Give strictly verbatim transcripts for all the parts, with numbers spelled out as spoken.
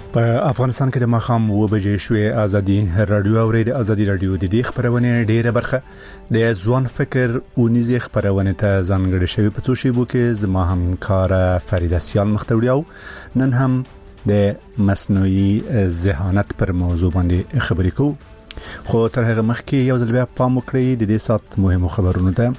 په افغانستان کې د مخام و بجې شوې ازادي رادیو او د ازادي رادیو د دې خبرونه ډیره برخه د ځوان فکر او نيزي خبرونه ته ځانګړې شوی په څو شیبو کې زما همکار فریده سیال مختوریاو نن هم د مصنوعي ذهانت پر موضوع باندې خبرې کوو خو تر هغه مخکې یو ځل بیا پام وکړئ د دې سات مهمو خبرونو ته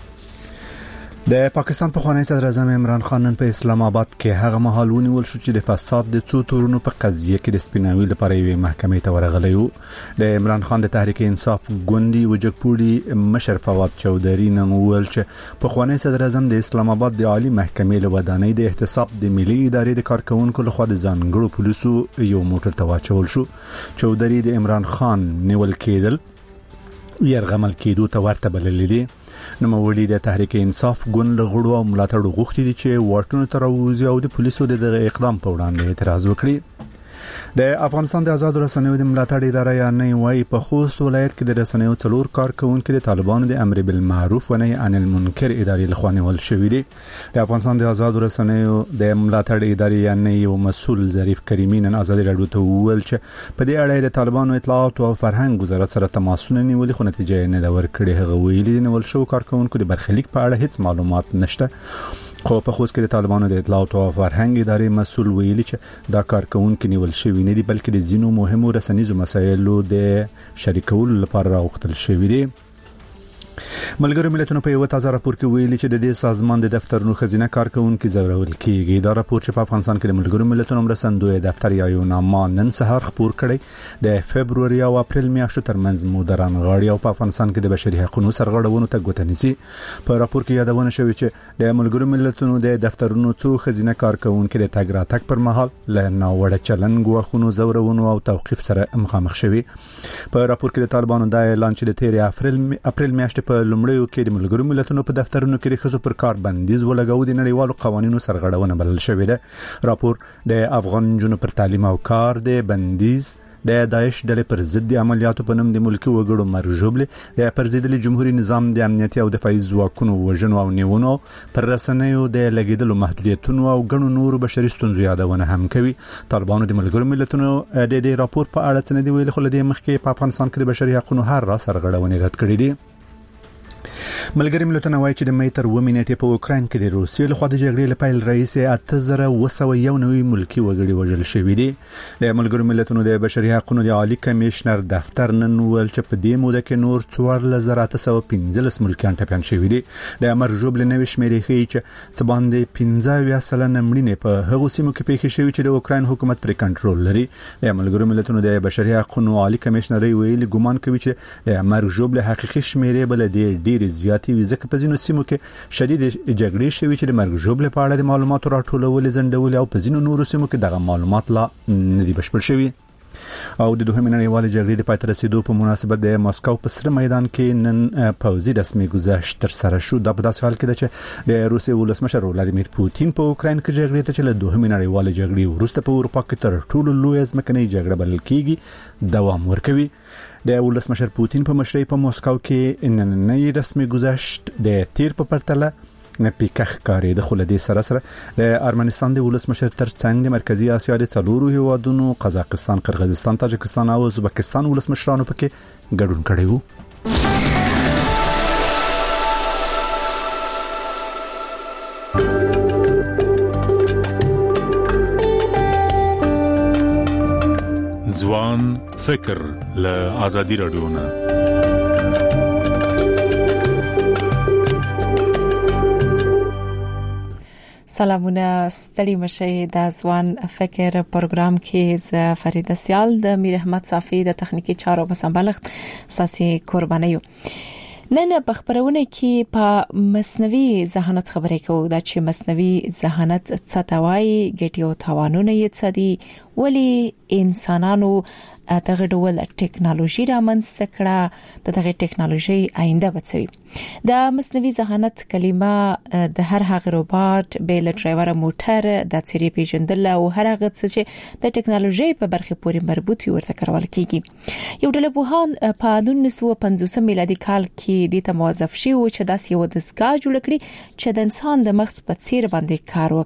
د پاکستان په خوانی صدر اعظم عمران خان نن په اسلام آباد کې هغه مهال ونیول شو چې د فساد د څو تورونو په قضیه کې د سپیناوي لپاره یوې محکمې ته ورغلی و د عمران خان د تحریک انصاف ګوندي وجګپوري مشر فواد چودري نن وویل چې په خوانی صدر اعظم د اسلام آباد د عالی محکمې له ودانۍ د احتساب د ملي ادارې د کارکونکو لخوا د ځانګړو پولیسو یو موټر ته واچول شو چودري د عمران خان نیول کېدل يرغمل کېدو ته ورته بلل دي نو مولي د تحریک انصاف ګوند غړو او ملاتړ غوښتي دي چې واټونو تر اوزي او د پولیسو د اقدام په وړاندې اعتراض وکړي د افغانستان د آزاد رسنیو د ملاتړ ادارې یا نه وایي په خوست ولایت کې د رسنیو څلور کارکونکو د طالبانو د امر بالمعروف و نهي عن المنکر ادارې لخوا نیول شوې دي د افغانستان د آزاد رسنیو د ملاتړ ادارې یا نه یو مسول ظریف کریمی نن آزاد رادیو ته وویل چې په دې اړه د طالبانو اطلاعات او فرهنګ وزارت سره تماسونه نیولې خو نتیجه نه دا ورکړي هغه ویلي نیول شو کارکونکو د برخلیک په اړه هیڅ معلومات نشته خو په خوست کې د طالبانو د اطلاعات او فرهنګ ادارې مسول ویلي چې دا کارکونکو نیول شوی نه دي بلکې د زینو مهمو رسنیزو مسایلو د شریکولو لپاره راوختل شوی دي ملګرو ملتونو په یو تازه راپور کې ویلي چې د دې سازمان د دفترونو خزینه کارکونکو زورول کیږي دا راپور چې په افغانستان کې د ملګرو ملتونو مرستندوی دفتر یا یو نامه نن سهار خبر کړي د فبرवरी او اپریل میاشتو ترمنځ مدران غاړي او په افغانستان کې د بشري حقوقو سرغړونو ته ګوته نیسي په راپور کې یادونه شوی چې د ملګرو ملتونو د دفترونو څو خزینه کارکونکو د تګ راتګ پر مهال له ناوړه چلن غوښونو زورونو او توقيف سره مخامخ شوی په راپور کې د طالبانو د اعلان چې د تیر اپریل اپریل میاشتې په لومړیو کې د ملګرو ملتونو په دفترونو کې د خصوصي پر کار بندیز ولګاو د نړیوالو قوانینو سرغړونه بلل شوې ده راپور د افغان جنو پر تعلیم او کار د بندیز د داعش ډلې پر ضد عملیاتو په نوم د ملکی وګړو مرجوبله د پرزیدلي جمهوریت نظام د امنیتي او دفاعي ځواکونو وژنو او نیونو پر رسنیو د لګیدلو محدودیتونو او غنو نور بشري ستونزو یادونه هم کوي طالبانو د ملګرو ملتونو د دې راپور په اړه څه نه دی ویلي خو لدې مخکې په افغانستان کې د بشري حقوقو هر را سرغړونه رد کړې دي ملګری ملتونه وایي چې د مې تر و منټې په اوکرين کې د روسیې لخوا د جګړې لپاره رئیس اته زره وسو یو نوې ملکی وګړي وژل شوی دی د ملګرو ملتونو د بشري حقوقو د عالی کمشنر دفتر نن ویل چې په دې موده کې نور څوارلس زره اته سوه پنځلس ملکیان ټپيان شوی دي د مرجوب لنوي شمیرې ښیي چې څه باندې پنځه اویا سلنه مړینې په هغو سیمو کې پیښې شوې چې د اوکرين حکومت پر کنټرول لري د ملګرو ملتونو د بشري حقوقو عالی کمشنر ویلي ګومان کوي چې د مرجوب له حقيقي شمیرې بل د ډېر زیاتې وي ځکه په ځینو سیمو کې شدید جګړې شوي چې د مرګ ژوبل په اړه د معلوماتو راټولول زندول او په ځینو نورو سیمو کې دغه معلومات لا نه دي بشپړ شوي او د دوه نړیوالې جګړې د پای ته رسیدو په مناسبت د ماسکو په سره میدان کې نن پوځي رسمي گذشت تر سره شو د په داسې حال کې ده چې د روسیې ولسمشر ولادیمیر پوتین په اوکرين کې جګړې ته چې له دوه نړیوالې جګړې وروسته په اروپا کې تر ټولو لوی ځمکنۍ جګړه بلل کېږي دوام ورکوي د ولسمشر پوتین په مشرۍ په ماسکو کې نننۍ رسمي گذشت د تیر په پرتله نه پیکخ کاری د خلدي سره سره د ارمنستان د ولسمشر ترڅنګ د مرکزی اسیا د څلورو هیوادونو قزاقستان قرغیزستان تاجکستان او ازبکستان ولسمشرانو پکې ګډون کړی وو ځوان فکر له ازادي رادیو نه سلامونه ستړي مشه د ځوان فکر پروګرام کې ز فریده سیال د میر احمد صافي د تخنیکی چارو په سمبالښت ساسي قربانیو نن په خبرونه کې په مصنوعي ذهانت خبرې کوو دا چې مصنوعي ذهانت څه ته وایي ګټي او تاوانونه یې څه دي ولی انسانانو دغه ډول ټیکنالوژي رامنځته کړه دغه ټیکنالوژي آینده بچوي د مصنوعي ذهانت کلمه د هر هغه روباټ بیل ډرایور موټر د سری پیژندل او هر هغه څه چې د ټیکنالوژي په برخه پورې مربوط وي ورته کارول کیږي یو ډله بوهان په نولس سوه پنځوس میلادي کال کې د تموظف شي او چې داس یو دستګاه جوړ کړي چې د انسان د مغز په څیر باندې کار وکړي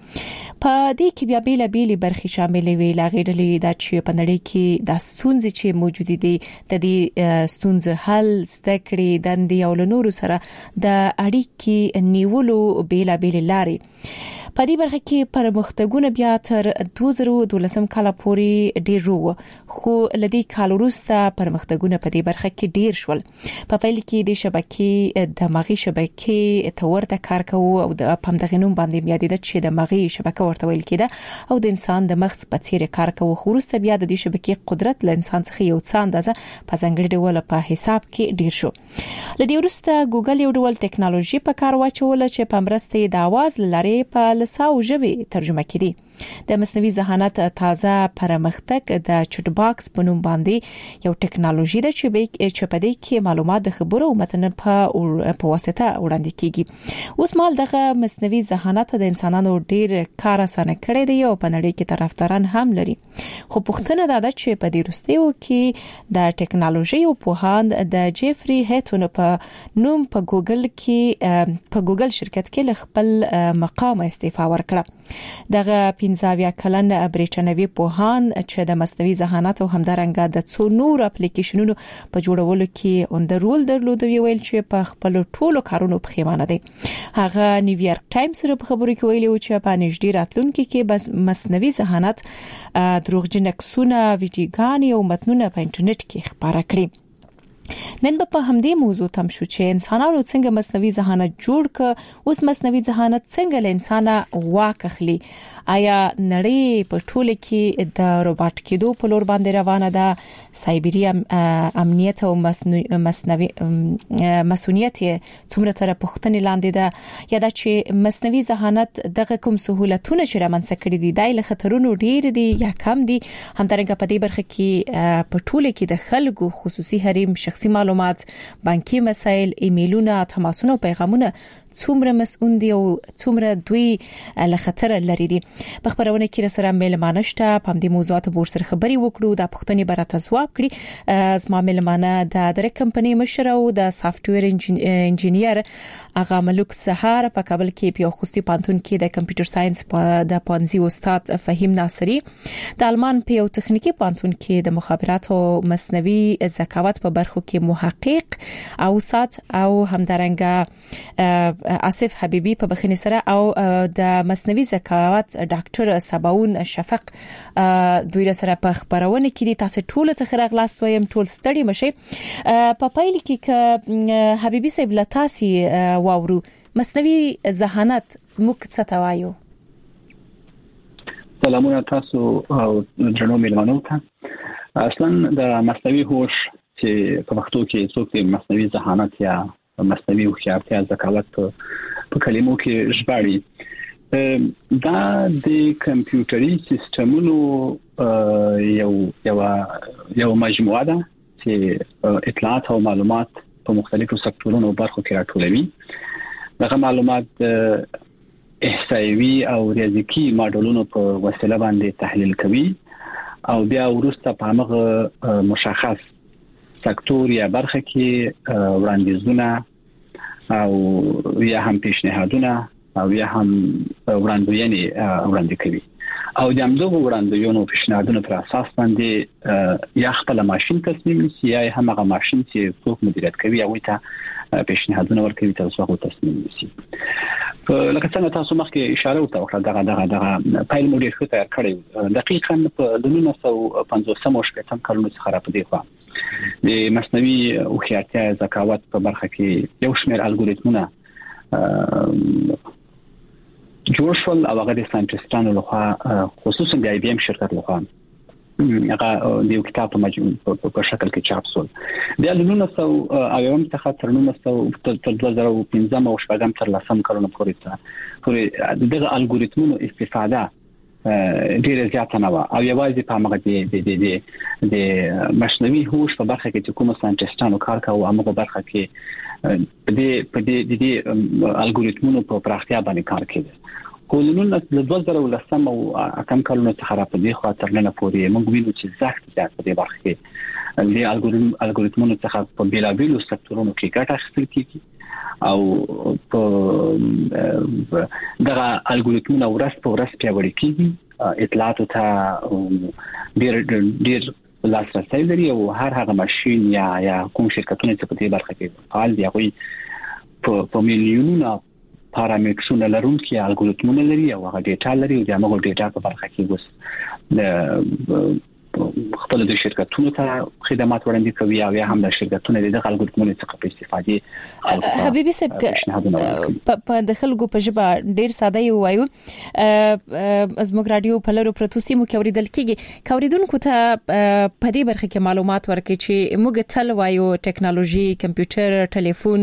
په دې کې بیا بیل بیل برخې شامل وي لاغېدلې د چې په نړۍ کې د ستونزې چې موجود دي د دې ستونزې حل ستکړې دندې او نورو سره د اړیکې نیولو بیل بیل لارې په دې برخه کې پرمختګونه بیا تر دوه زره دولسم کال پورې ډیر وو خو لدی کال وروسته پرمختګونه په دې برخه کې ډیر شول په پیل کې د شبکې دماغي شبکې تورته کار کوي او د پمدغینوم باندې بیا د چې دماغي شبکه ورته ویل کېده او د انسان د مغز په څیر کار کوي خو وروسته بیا د دې شبکې قدرت له انسان څخه یو څه اندازه په ځانګړي ډول په حساب کې ډیر شو لدی وروسته ګوګل یو ډول ټکنالوژي په کار واچول چې په مرسته د आवाज لارې په او ژبه ترجمه کړي د مصنوعي ذهانت تازه پرمختګ د چټ باکس په نوم باندې یو ټکنالوژي ده چې به چې په دې کې معلومات د خبرو او متن په په واسطه وړاندې کیږي اوس مال دغه مصنوعي ذهانت د انسانانو ډیر کار اسانه کړی دی او په نړۍ کې طرفداران هم لري خو پوښتنه دا ده چې په دې وروستیو کې د ټکنالوژي او پوهاند د جيفري هیټون په نوم په ګوګل کې په ګوګل شرکت کې خپل مقام استعفا ورکړه دغه پنځاویا کلن بریټانوي پوهان چې د مصنوعي ذهانت او همدارنګه د څو نور اپلیکیشنونو په جوړولو کې اون د رول درلود ویل چې په خپل ټولو کارونو پخېمانه دي هغه نیویارک ټایمز سره په خبرو کې ویلي چې په نږدې راتلونکي کې بس مصنوعي ذهانت دروغجن عکسونه ویډیوګانې او متنونه په انټرنیټ کې خپاره کړي نن په همدې موضوع تم شو چې انسانانو څنګه مصنوعي ذهانت جوړ ک اوس مصنوعي ذهانت څنګه له انسانه واکخلي آیا نړۍ په ټوله کې د روباټ کېدو په لور باندې روانه ده سایبری امنیت او مصنوعي مسؤلیت څومره تر پښتنې لاندې ده یا د چې مصنوعي ذهانت دغه کوم سہولتونه چې رامنځته کړي دي د خطرونو ډیر دي یا کم دي همدارنګه په دې برخه کې په ټوله کې د خلکو خصوصي حریم شخصي معلومات بانکي مسایل ایمیلونه تماسونه پیغامونه څومره مسؤل دي او څومره دوی له خطر لري دي په خبرونه کې سره ملمانه شته په دې موضوعات بور سره خبري وکړو د پښتني برات ځواب کړي زما ملمانه د درې کمپنۍ مشر او د سافټویر انجینیر اغا ملک سحر په کابل کې په خوستي پانتون کې د کمپیوټر ساينس په د پانزي استاد فهیم ناصری د آلمان په یو تخنیکی پانتون کې د مخابرات او مصنوعي ذکاوت په برخو کې محقق او سات او همدارنګه آصف حبیبی په بخښنې سره او د مصنوعي ذکاوت ډاکټر سباون شفق دوی سره په خبرونه کې دي تاسو ټول ته خیر غلاست وایم ټول ستړي مشه په پایل کې ک حبیبی صاحب لتاسي واورو مصنوعي ذهانت موږ څه توایو سلامونه تاسو او جنو ملمنو ته اصلا د مصنوعي هوش چې په پښتو کې څوک مصنوعي ذهانت یا مصنوعي هوښیارتیا ذکاوت په کلمو کې ژباړي دا د کمپیوټري سیستمونو یو یو یو مجموعه ده چې اطلاعات او معلومات په مختلفو سکتورونو او برخو کې راټولوي دغه معلومات احصایوي او ریاضیکي ماډلونو په وسیله باندې تحلیل کوي او بیا وروسته په هغه مشخص سکتور یا برخه کې وړاندیزونه او یا هم پیشنهادونه او یا هم وړاندوینې وړاندې کوي او د همدغه وړاندوینو پیشنهادونو پر اساس باندې یا خپل ماشين تصمیم نیسي یا هم هغه ماشين چې څوک مدیریت کوي او ته پیشنهادونه ورکوي تاسو هغه تصمیم نیسي لکه څنګه تاسو مخکې اشاره وکړه دغه دغه دغه پایل مو ډیر ښه تیار کړی دقیقاً په نولس سوه پنځوس مشکتم کلونو څخه را پدې خوا د مصنوعي هوښیارتیا ذکاوت په برخه کې یو شمېر الګوریتمونه جوړ شول او هغه د ساينټیستانو لخوا خصوصا د آی بي ام شرکت لخوا هغه د یو کتاب په مجموع په شکل کې چاپ شول د نولس سوه اووم څخه تر نولس سوه تر دوه زره پنځم او شپږم تر لسم کلونو پورې پورې دغه الګوریتمونو استفاده ډیره زیاته نه و او یوازې په هغه د د د د مصنوعي هوش په برخه کې کوم ساينټیستانو کار کاوه هغه برخه کې په دې په دې د الګوریتمونو په پراختیا باندې کار کوي کولونو د دوه زره ولسم او کم کلونو څخه را په دې خاطر نه پورې موږ وینو چې زښت زیات په دې برخه کې د الګوریتمونو څخه په بیلابیلو سکتورونو کې ګټه اخیستل کیږي او په دغه الګوریتمونه ورځ په ورځ پیاوړي کیږي اطلاعات ته ډیر ډیر لاسرسي لري او هر هغه ماشين یا یا کوم شرکتونه چې په دې برخه کې فعال دي هغه په میلیونونو پارامترونه لرونکي الګوریتمونه لري او هغه ډیټا لري او د هغه ډیټا په برخه کې وس خپل د شرکتونو ته خدمات وړاندې کوي او هم د شرکتونو د الګوریتمونو څخه په استفادې حبيبي صاحب په د خلکو په ژبه ډیر ساده یو وایو ازموږ رادیو په لرو پروتوسي مو کې اوریدل کیږي کوریدونکو ته په دې برخه کې معلومات ورکړي چې موږ تل وایو ټکنالوژي کمپیوټر ټلیفون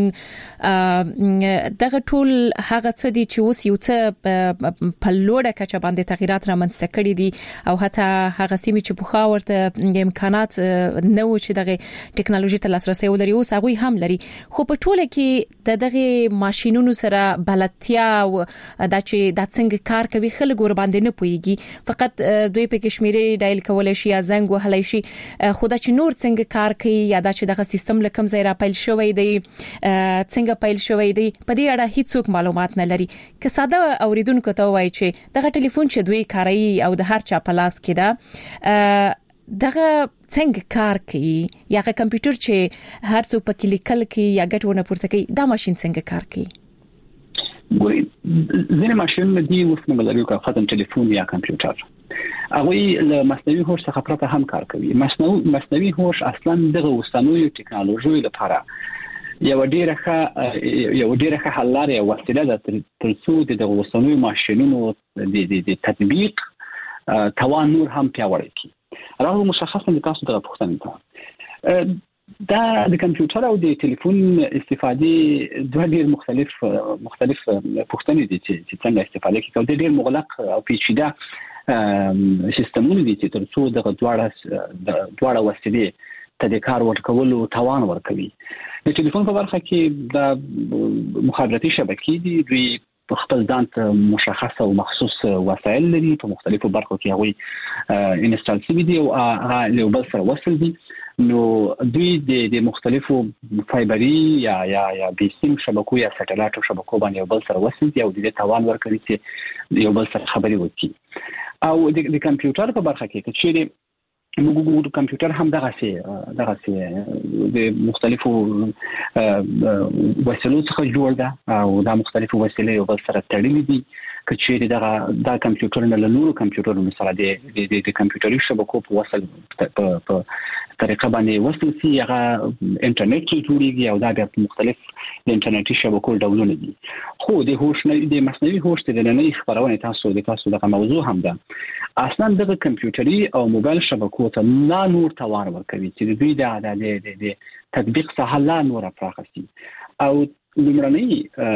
دغه ټول هغه څه دي چې اوس یو څه په لوړه کچه باندې تغیرات رامنځته کړي دي او حتی هغه سیمه چې په ورته امکانات نو چې دغه ټکنالوژي ته لاسرسي ولري او هغه هم لري خو په ټوله کې د دغه ماشينونو سره بلدتیا او د چې د څنګه کار کوي خلک ور باندې نه پويږي فقط دوی په کشمیري ډایل کولای شي یا زنګ وهلای شي خو دا چې نور څنګه کار کوي یا دا چې دغه سیستم لکم ځای را پیل شوی دی څنګه پیل شوی دی په دې اړه هیڅوک معلومات نه لري که ساده اوریدونکو ته وایي چې دغه ټلیفون چې دوی کاروي او د هر چا په لاس کې ده دغه څنګه کار کوي یا کمپیوټر چې هر څو په کلیکل کې یا ګټونه پورته کوي دا ماشين څنګه کار کوي ګوري ځینې ماشينونه دي اوس موږ لرو که خاطر ټلیفون یا کمپیوټر هغه له مصنوعي هوش څخه پرته هم کار کوي مصنوعي مصنوعي هوش اصلا دغه وسنوي ټکنالوژي لپاره یو ډیره ښه یو ډیره ښه حل لري او وسیله ده ترڅو د وسنوي ماشينونو د د تطبیق توان نور هم پیاوړی کی راو مشخصا د تاسو د پوښتنې ته دا د کمپیوټر او د ټلیفون استفادې دوه ډیر مختلف مختلف پوښتنې دي چې څنګه استفاده کوي د ډیر مغلق او پیچیده سیستمونه دي چې ترڅو د دواړه د دواړه وسیلې ته د کار ورکولو توان ورکوي د ټلیفون په برخه کې د مخابراتي شبکې دي دوی په خپل ځان ته مشخص او مخصوص وسایل لري په مختلفو برخو کې هغوی انسټال شوي دي او هغه له بل سره وصل دي نو دوی د مختلفو فایبري یا یا یا بیسیم شبکو یا سټلایټ شبکو باندې یو بل سره وصل دي او د توان ورکوي چې یو بل سره خبري وکړي او د کمپیوټر په برخه کې چې موږ ګورو کمپیوټر هم دغه سي دغه سي د مختلفو وسایلو څخه جوړ ده او دا مختلفو وسایل یو بل سره تړلې دي کچېری دغه دا کمپیوټر نه له نورو کمپیوټرونو سره د د کمپیوټري شبکو په وصل په طریقه باندې وصل سي هغه انټرنیټ جوړیږي او دا د مختلف د انټرنیټي شبکو ډولونه دي خو د هوش نه د مصنوعي هوش د نړۍ خبرونه تاسو د تاسو دغه موضوع هم ده اصلا دغه کمپیوټري او موبایل شبکو ته نه نور توان ورکوي چې دوی د د تطبیق څخه لا نور پراخسي او لمرني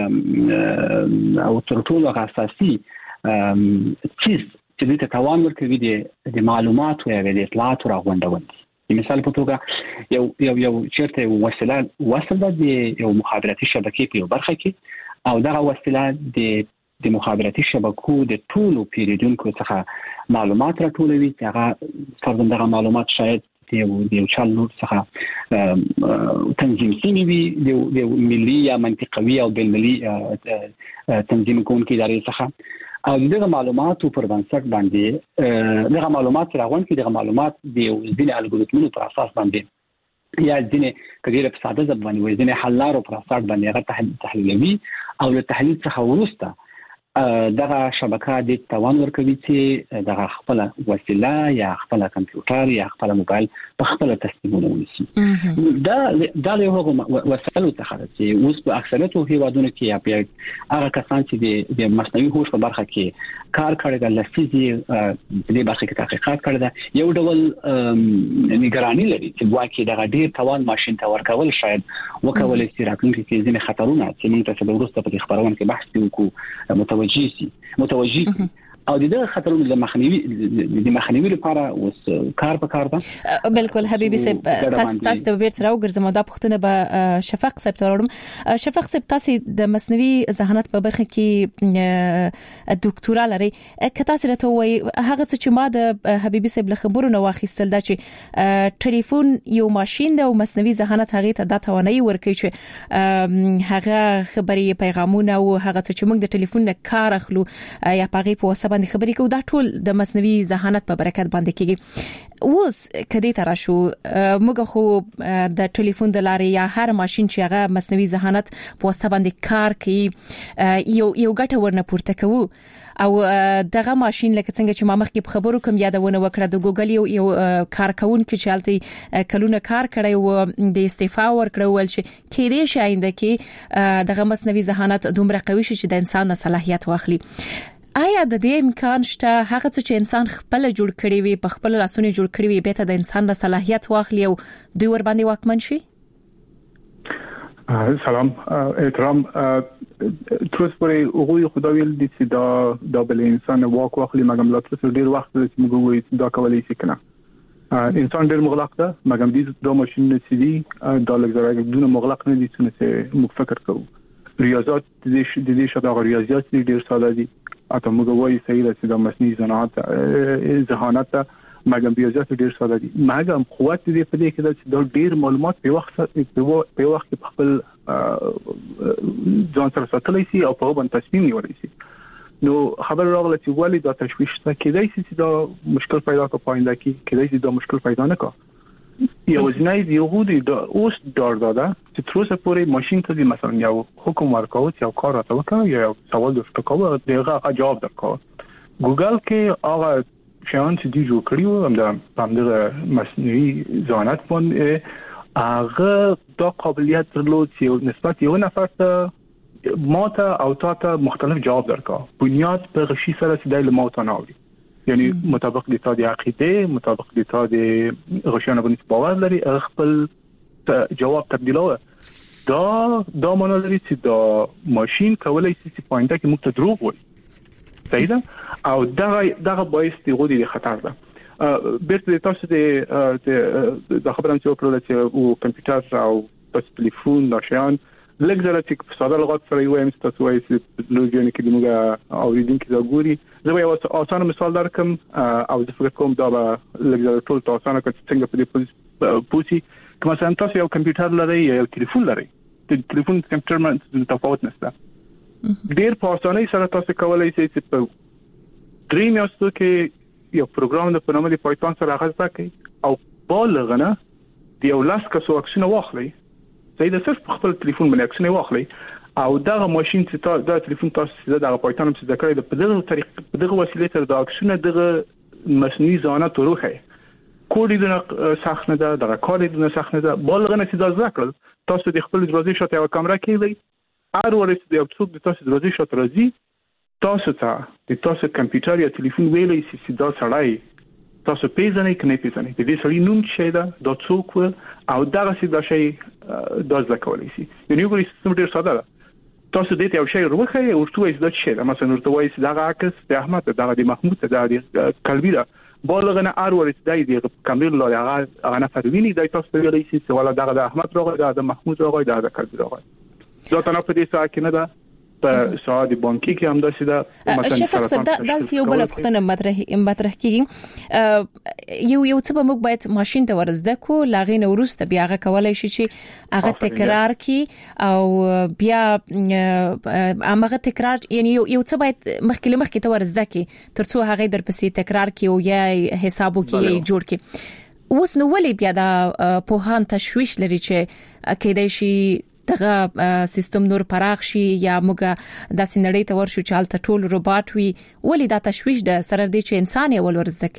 او تر ټولو اساسي چیز چې د توان ورکوي د معلومات او د اطلاعات راغونډول مثال په توګه یو یو یو چیرته وسیله وسیله د یو مخابراتي شبکې په برخه کې او دغه وسیله د د مخابراتي شبکو د ټولو پیریدونکو څخه معلومات راټولوي چې هغه فرضاً دغه معلومات شاید د یو چل نور څخه تنظیم شوي وي د ملي یا منطقوي او بین المللي تنظیم کوونکي ادارې څخه او دغه معلوماتو پر بنسټ باندې دغه معلومات راغون کې دغه معلومات د ځینې الګوریتمونو پر اساس باندې یا ځینې کډیره په ساده ځبان وي ځینې حل لارو پر اساس باندې هغه تحلیلوي او له تحلیل څخه وروسته دغه شبکه د توان ورکوي چې دغه خپل وسیله یا خپل کمپیوټر یا خپل موبایل په خپل تصمیمونه ونیسي دا دا له هغه وسایلو څخه چې اوس په اکثریت هیوادونو کې یا هغه کسان چې د مصنوعي هوش په برخه کې کار کوي د لفظي د برخه کې تحقیقات کوي دا یو ډول نگرانی لري چې واکې دغه ډیر توان ماشين ته ورکول شاید وکولای شي راتلونکي کې ځینې خطرونه چې موږ ته د ورسته په خبرونه کې بحث وکړو متوجه سي متوجه او د دې خطرونو د مخنیوي د مخنیوي لپاره اوس کار پکار ده. بالکل حبیبي صاحب تاسو تاسو د بیرته راوګرځم دا پښتنه به شفق صاحب تورم. شفق صاحب تاسو د مصنوعي ذهانت په برخه کې ډاکټورا لري. که تاسو راته وایي هغه چې ما د حبیبي صاحب له خبرو نو واخیستل دا چې ټلیفون یو ماشين ده او مصنوعي ذهانت هغه ته د توانایي ورکوي چې هغه خبري پیغامونه او هغه چې موږ د ټلیفون نه کار اخلو یا پاغي په وسه باندې خبرې کوو دا ټول د مصنوعي ذهانت په برکت باندې کیږي. اوس کدی تر شو موږ خو د ټلیفون د لارې یا هر ماشين چې هغه مصنوعي ذهانت په وسه باندې کار کوي یو یو ګټه ورنه پورته کوو او دغه ماشين لکه څنګه چې ما مخکې په خبرو کوم یادونه وکړه د ګوګل یو یو کارکون کې چالتي کلونه کار کړی او د استعفا ورکړل ول چې کېدې شي آینده کې دغه مصنوعي ذهانت دومره قوي شي چې د انسان صلاحیت واخلي. آیا د دې امکان شته هغه چې انسان خپل جوړ کړی وي په خپل لاسونو جوړ کړی وي به ته د انسان د صلاحیت واخلي او دوی ور باندې واکمن شي؟ سلام احترام تروس پرې هغه خدای ویل دي چې دا د بل انسان واک واخلي مګم لا تاسو ډیر وخت چې موږ وایو دا کولای شي کنه انسان ډیر مغلق ده مګم دې د ماشين نه سي دي دا لږ دونه مغلق نه دي چې موږ فکر کوو. ریاضیات د دې شته ریاضیات ډیر ساده دي اته موږ وایو صحیح ده چې د مصنوعي ذهانت ذهانت مګم ریاضیات ډیر ساده دي مګم قوت دې په دې کې چې د ډیر معلومات په وخت په وخت په خپل ځان سره ساتلی شي او په باندې تصمیم نیولی شي. نو خبر راغله چې ولی دا تشویش ته کېدای شي چې دا مشکل پیدا کوي پاینده کې کېدای شي دا مشکل پیدا نه کوي. یو ځنای دی یو دی د اوس دار داده چې تر اوسه پورې ماشين ته د مثلا یو حکم ورکاو چې یو کار راته وکړي یا یو سوال درته کوي دغه جواب درکوي. ګوګل کې هغه شان چې دی جوړ کړیو هم د پامدغه مصنوعي ذهانت باندې هغه دا قابلیت درلود چې نسبت یو نفر ته ماته او تاته مختلف جواب درکوي بنیاد په غشي سره چې د ماته نه وي یعنی مطابق د تا د عقیده مطابق د تا د غشانه باندې باور لري خپل جواب تبدیلوه دا دا معنی لري چې دا ماشين کولای شي چې پوینټه کې موږ ته دروغ وایي صحیح ده او دا دا باعث دی غوډي د خطر ده بیرته تاسو د د خبرم چې وکړل چې او کمپیوټر او تاسو ټلیفون نشان لږ زره چې په ساده لغت سره یو هم تاسو وایي چې لوګین کې موږ اوریدونکو دا ګوري زه یو اسانه مثال درکم او د فکر کوم دا لږ زره ټول تاسو نه کوم څنګه په دې پوسی کوم مثلا تاسو یو کمپیوټر لرئ یا یو ټلیفون لرئ د ټلیفون کمپیوټر باندې تفاوت نشته ډیر په اسانۍ سره تاسو کولای شئ چې په درې میاشتو کې یو پروګرام د پنامه د پایتون سره غږ وکړئ او بالغنه د یو لاس کسو اکسونه واخلئ زه د صرف خپل ټلیفون باندې اکسونه واخلئ او دا ماشين چې تاسو دا ټلیفون تاسو دا پایتون چې ذکر د په دغه طریقه په دغه وسیله تر دا اکسونه دغه مصنوعي ذهانت وروخه کوډ دې سخت نه ده دا کار دې سخت نه ده بالغنه چې دا ذکر تاسو د خپل دروازې شاته یو کیمرا کېږي هر ورځ د یو څوک د تاسو دروازې شاته راځي تاسو ته د تاسو کمپیوټر یا ټلیفون ویلې چې دا سړی تاسو پیژنئ کنه پیژنئ د دې سړي نوم څه ده دا څوک او دا څه دا شی دا ځکولای شي یعنی یو سیستم ډیر ساده ده تاسو دې ته یو شی ورخه او ورته وایي دا څه ده مثلا ورته وایي دا عکس د احمد دا د محمود دا د قلبی دا بالغنه ار ورته دی د کامل لاره هغه هغه نفر ویني دا تاسو ته ویلای شي چې ولا دا د احمد راغی دا د محمود راغی دا د قلبی راغی دا تنه په دې ساعت کې نه ده په ساعت بانکي کې هم داسې ده مثلا شفق صاحب دا یو بل پختنه مطرح مطرح کیږي یو یو څه به موږ باید ماشين ته ورزده کو لاغې نو ورسته بیا هغه کولای شي چې هغه تکرار کی او بیا هغه تکرار یعنی یو څه باید مخکې مخکې ته ورزده کی ترڅو هغه در پسې تکرار کی او یا حسابو کې جوړ کی اوس نو ولې بیا دا په هان تشويش لري چې کېدای شي دغه سیستم نور پراخ شي یا موږ د سینړې ته ورشو چې حالت ټول روباټ وي ولې دا تشويش ده سره دې چې انسان یې ول ورزده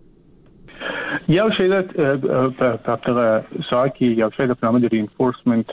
کوي یو شی ده په تاسو ساعت کې یو شی د پرامه د رینفورسمنت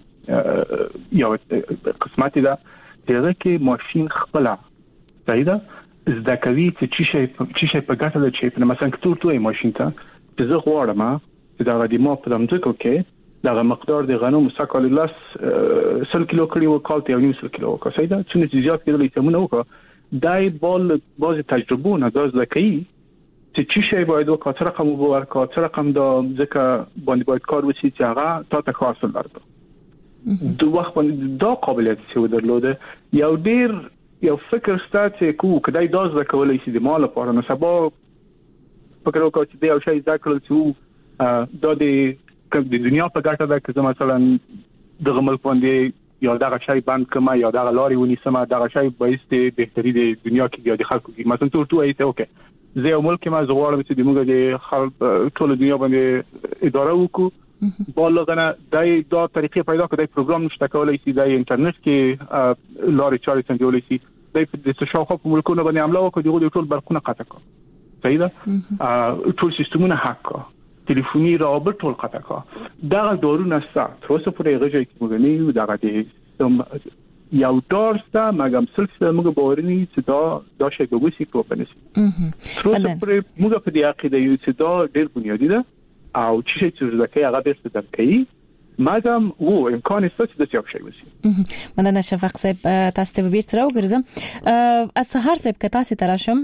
یو قسمت ده دغه کې ماشين خپل صحیح ده زده کوي چې چی شي چی شي په ګټه ده چې مثلا کتور توې ماشين ته چې زه غواړم چې دا د مو په دمځکو کې دا مقدار د غنم مسکل لاس سل کیلو کړي او کال ته یو نیم سل کیلو وکړه صحیح ده چې زیات کېدل یې تمونه وکړه دای بال باز تجربه نه داز لکی چې چی شی باید وکړو چې رقم وګورئ چې رقم دا ځکه باندې باید کار وشي چې هغه تا ته کار سره درته دوه وخت دا قابلیت څه درلوده یو ډیر یو فکر ستاسو کو کدی داز وکولای شي د مال لپاره نو سبا فکر وکړو چې دا یو شی ذکر چې دا د د دنیا په ګټه ده چې مثلا د غمل باندې یا دا شی بند کما یا دا لاري ونیسم دا شی باید بهتري د دنیا کې د خلکو کې مثلا ټول ټول ایته اوکې زه یو ملک ما زغوړم چې د موږ د خلک ټول دنیا باندې اداره وکړو بالغنه دای دا طریقې پیدا کړي پروګرام نشته کولای شي د انټرنیټ کې لاري چاري څنګه شي د تشاوخ په ملکونو باندې عمله وکړي د ټول برقونه قطع کړي صحیح ده ټول سیستمونه هک کړي تلیفونی رابط ټول قطع کړه دا دورونه ست تر اوسه پورې غږی چې موږ نه یو دا د یو دورسته مګم سلسله موږ باورني چې دا دا شی به وسی کو پنځه تر اوسه پورې موږ په دې عقیده یو چې دا ډېر بنیادی ده او چې چې ځکه هغه به ست درکې مادام وو امکان است چې د څه شی وسی مننه شفق صاحب تاسو ته به تر وګرځم از سهار صاحب که تاسو تراشم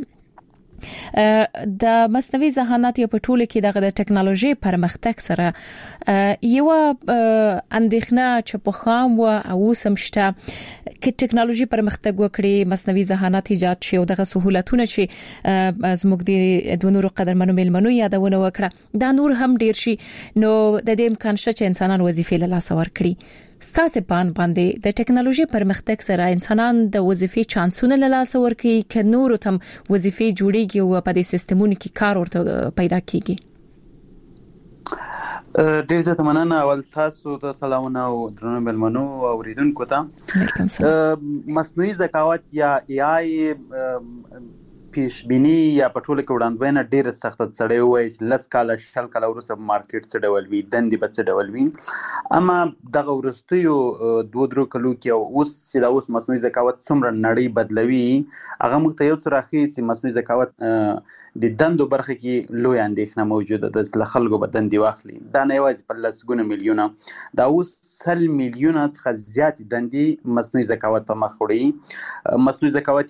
د مصنوعي ذهانت په ټوله کې د ټکنالوژي پرمختګ سره یو اندېښنه چې په خام و او سمشته کې ټکنالوژي پرمختګ وکړي مصنوعي ذهانت ایجاد شي او دغه سہولتونه چې زموږ د دونو قدرمنو ملمنو یادونه وکړه دا نور هم ډیر شي نو د دې امکان شته چې انسانان وظیفې له لاس ورکړي ستاسو پان باندې د ټکنالوژي پرمختګ سره انسانان د وظیفې چانسونه له لاس ورکړي ک نور تم وظیفې جوړيږي او په دې سیستمونو کې کار ورته پیدا کیږي ډیر زه مننه اول تاسو ته سلامونه او درنو ملمنو او اوریدونکو ته مصنوعي ذکاوت یا ای آی پیش بینی یا پټول کې وړاندوینه ډیره سخت سړی وای لس کاله شل کاله ورسره مارکیټ څه ډول وی دندې به څه ډول وی اما دغه ورستیو دوه درو کلو کې اوس چې دا اوس مصنوعي ذکاوت څومره نړۍ بدلوي هغه موږ ته یو څه راخي چې مصنوعي ذکاوت د دندو برخه کې لوی اندېښنه موجوده ده د خلکو بدن دی واخلي دا نه یوازې په لسګونه میلیونه دا اوس سل میلیونه څخه زیات دندې مصنوعي ذکاوت په مخ وړي مصنوعي ذکاوت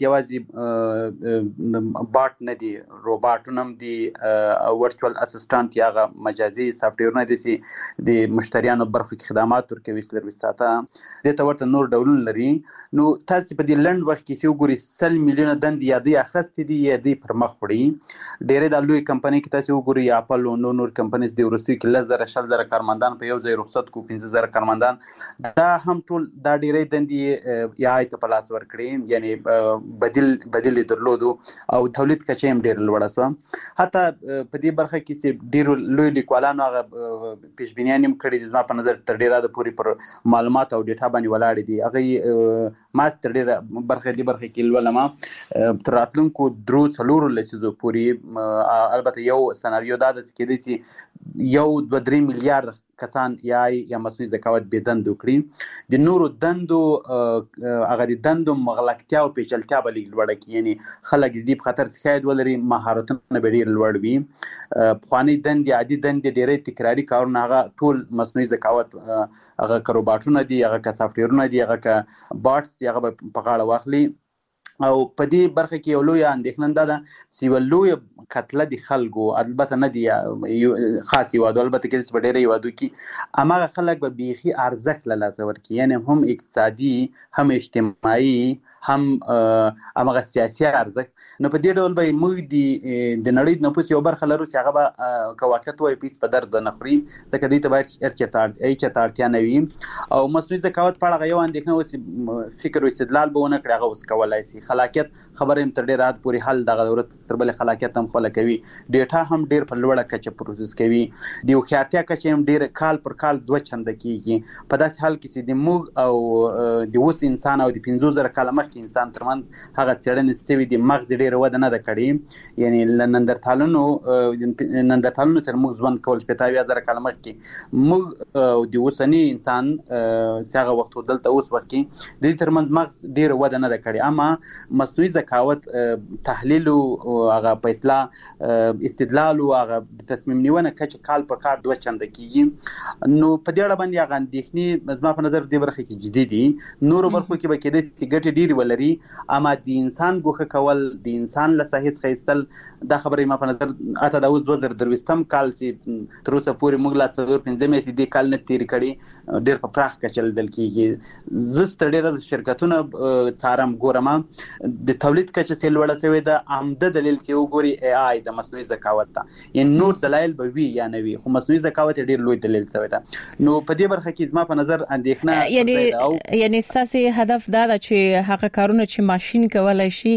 یوازې بات نه دی روباټونه هم دي ورچوال اسسټانټ یا مجازي سافټویر نه دي د مشتریانو برخه کې خدمات ورکوي سرویس ساته د تورته نور ډولونه لري نو تاسو په دې لند وخت کې څو ګوري سل میلیونه دندې یا د اخستې دي یا د پر مخ وړي ډېرې د لوی کمپنۍ کې تاسو وګورئ اپل او نور نور کمپنیز د ورستي کې لزر شل زره کارمندان په یو ځای رخصت کو پنځه زره کارمندان دا هم ټول دا ډېرې دندې یا آی ته پلاس ورکړي یعنی بدیل بدیل درلودو او تولید کچې هم ډېر لوړه شو حتی په دې برخه کې چې ډېر لوی لیکوالانو هغه پیشبینیان هم کړي د زما په نظر تر ډېره د پوری پر معلومات او ډیټا باندې ولاړ دي هغه ما تر ډېره برخه دې برخه کې ولما تر راتلونکو درو څلورو لسیزو پوری البته یو سناریو دا د سکیدي سي یو دوه درې میلیارډ کسان یا یا مصنوعي ذکاوت به دندو کړی د نورو دندو هغه د دندو مغلقتیا او پیچلتیا بل لوړه کی یعنی خلک دې په خطر شاید ولري مهارتونه به ډیر لوړ وي خواني دند عادي دند ډیره تکراری کارونه هغه ټول مصنوعي ذکاوت هغه کروباټونه دي هغه کا سافټویرونه دي هغه کا باټس هغه په غاړه واخلي او په دې برخه کې یو لوی اندېښنه ده چې ولوی قتل دي خلکو البته نه دي خاص یو البته کې په ډېرې یوادو کې اماغه خلک به بيخي ارزښت له لاس ورکړي یعنی هم اقتصادي هم اجتماعي هم اماغه سیاسي ارزښت نو په دې ډول به موږ د نړۍ د نفوس یو برخه لرو چې هغه به کواکت وای پیس په درد نه خوري ځکه دې ته باید ارچتار ایچتارتیا نه وي او مصنوعي ذکاوت په اړه یو اندېښنه اوس فکر او استدلال به ونه کړي هغه اوس کولای شي خلاقیت خبره هم تر ډېر رات پوری حل دغه ورځ تر بل خلاقیت هم خپل کوي ډیټا هم ډېر په لوړه کچه پروسس کوي د خیارتیا کچه هم ډېر کال پر کال دوه چنده کیږي په داسې حال کې چې د موږ او د اوس انسان او د پنځه زره کال مخکې انسان ترمنځ هغه څېړنې سوي د مغز ډېر وده نه ده کړې یعنی نندرتالونو نندرتالونو سره موږ ژوند کول شپږ زره کال مخکې موږ د اوسني انسان څنګه وخت دلته اوس وخت کې د دې ترمنځ مغز ډېر وده نه ده کړې اما مصنوعي ذکاوت تحلیل او هغه فیصله استدلال او هغه تصمیم نیونه کچ کال پر کال دوه چنده کیږي نو په دې اړه باندې هغه اندېښنې زما په نظر دې برخه کې جدي دي نور برخو کې به کېدای شي ګټې ډېری ولري اما د انسان ګوخه کول د انسان له صحیح خېستل دا خبرې ما په نظر اته د اوس دوه زره درويشتم کال سي تر اوسه پورې موږ لا څلور پنځه میاشتې د کال نه تیر کړي ډېر په پراخ کچل دل کېږي زست ډېر شرکتونه څارم ګورم د تولید کچه سیل وړه سوی د عمده دلیل سی وګوري ای آی د مصنوعي ذکاوت ته ان نور دلایل به وي یا نه وي خو مصنوعي ذکاوت ډېر لوی دلیل سوی ده نو په دې برخه کې زما په نظر اندېښنه یعنی یعنی ساسي هدف دا ده چې هغه کارونه چې ماشين کولای شي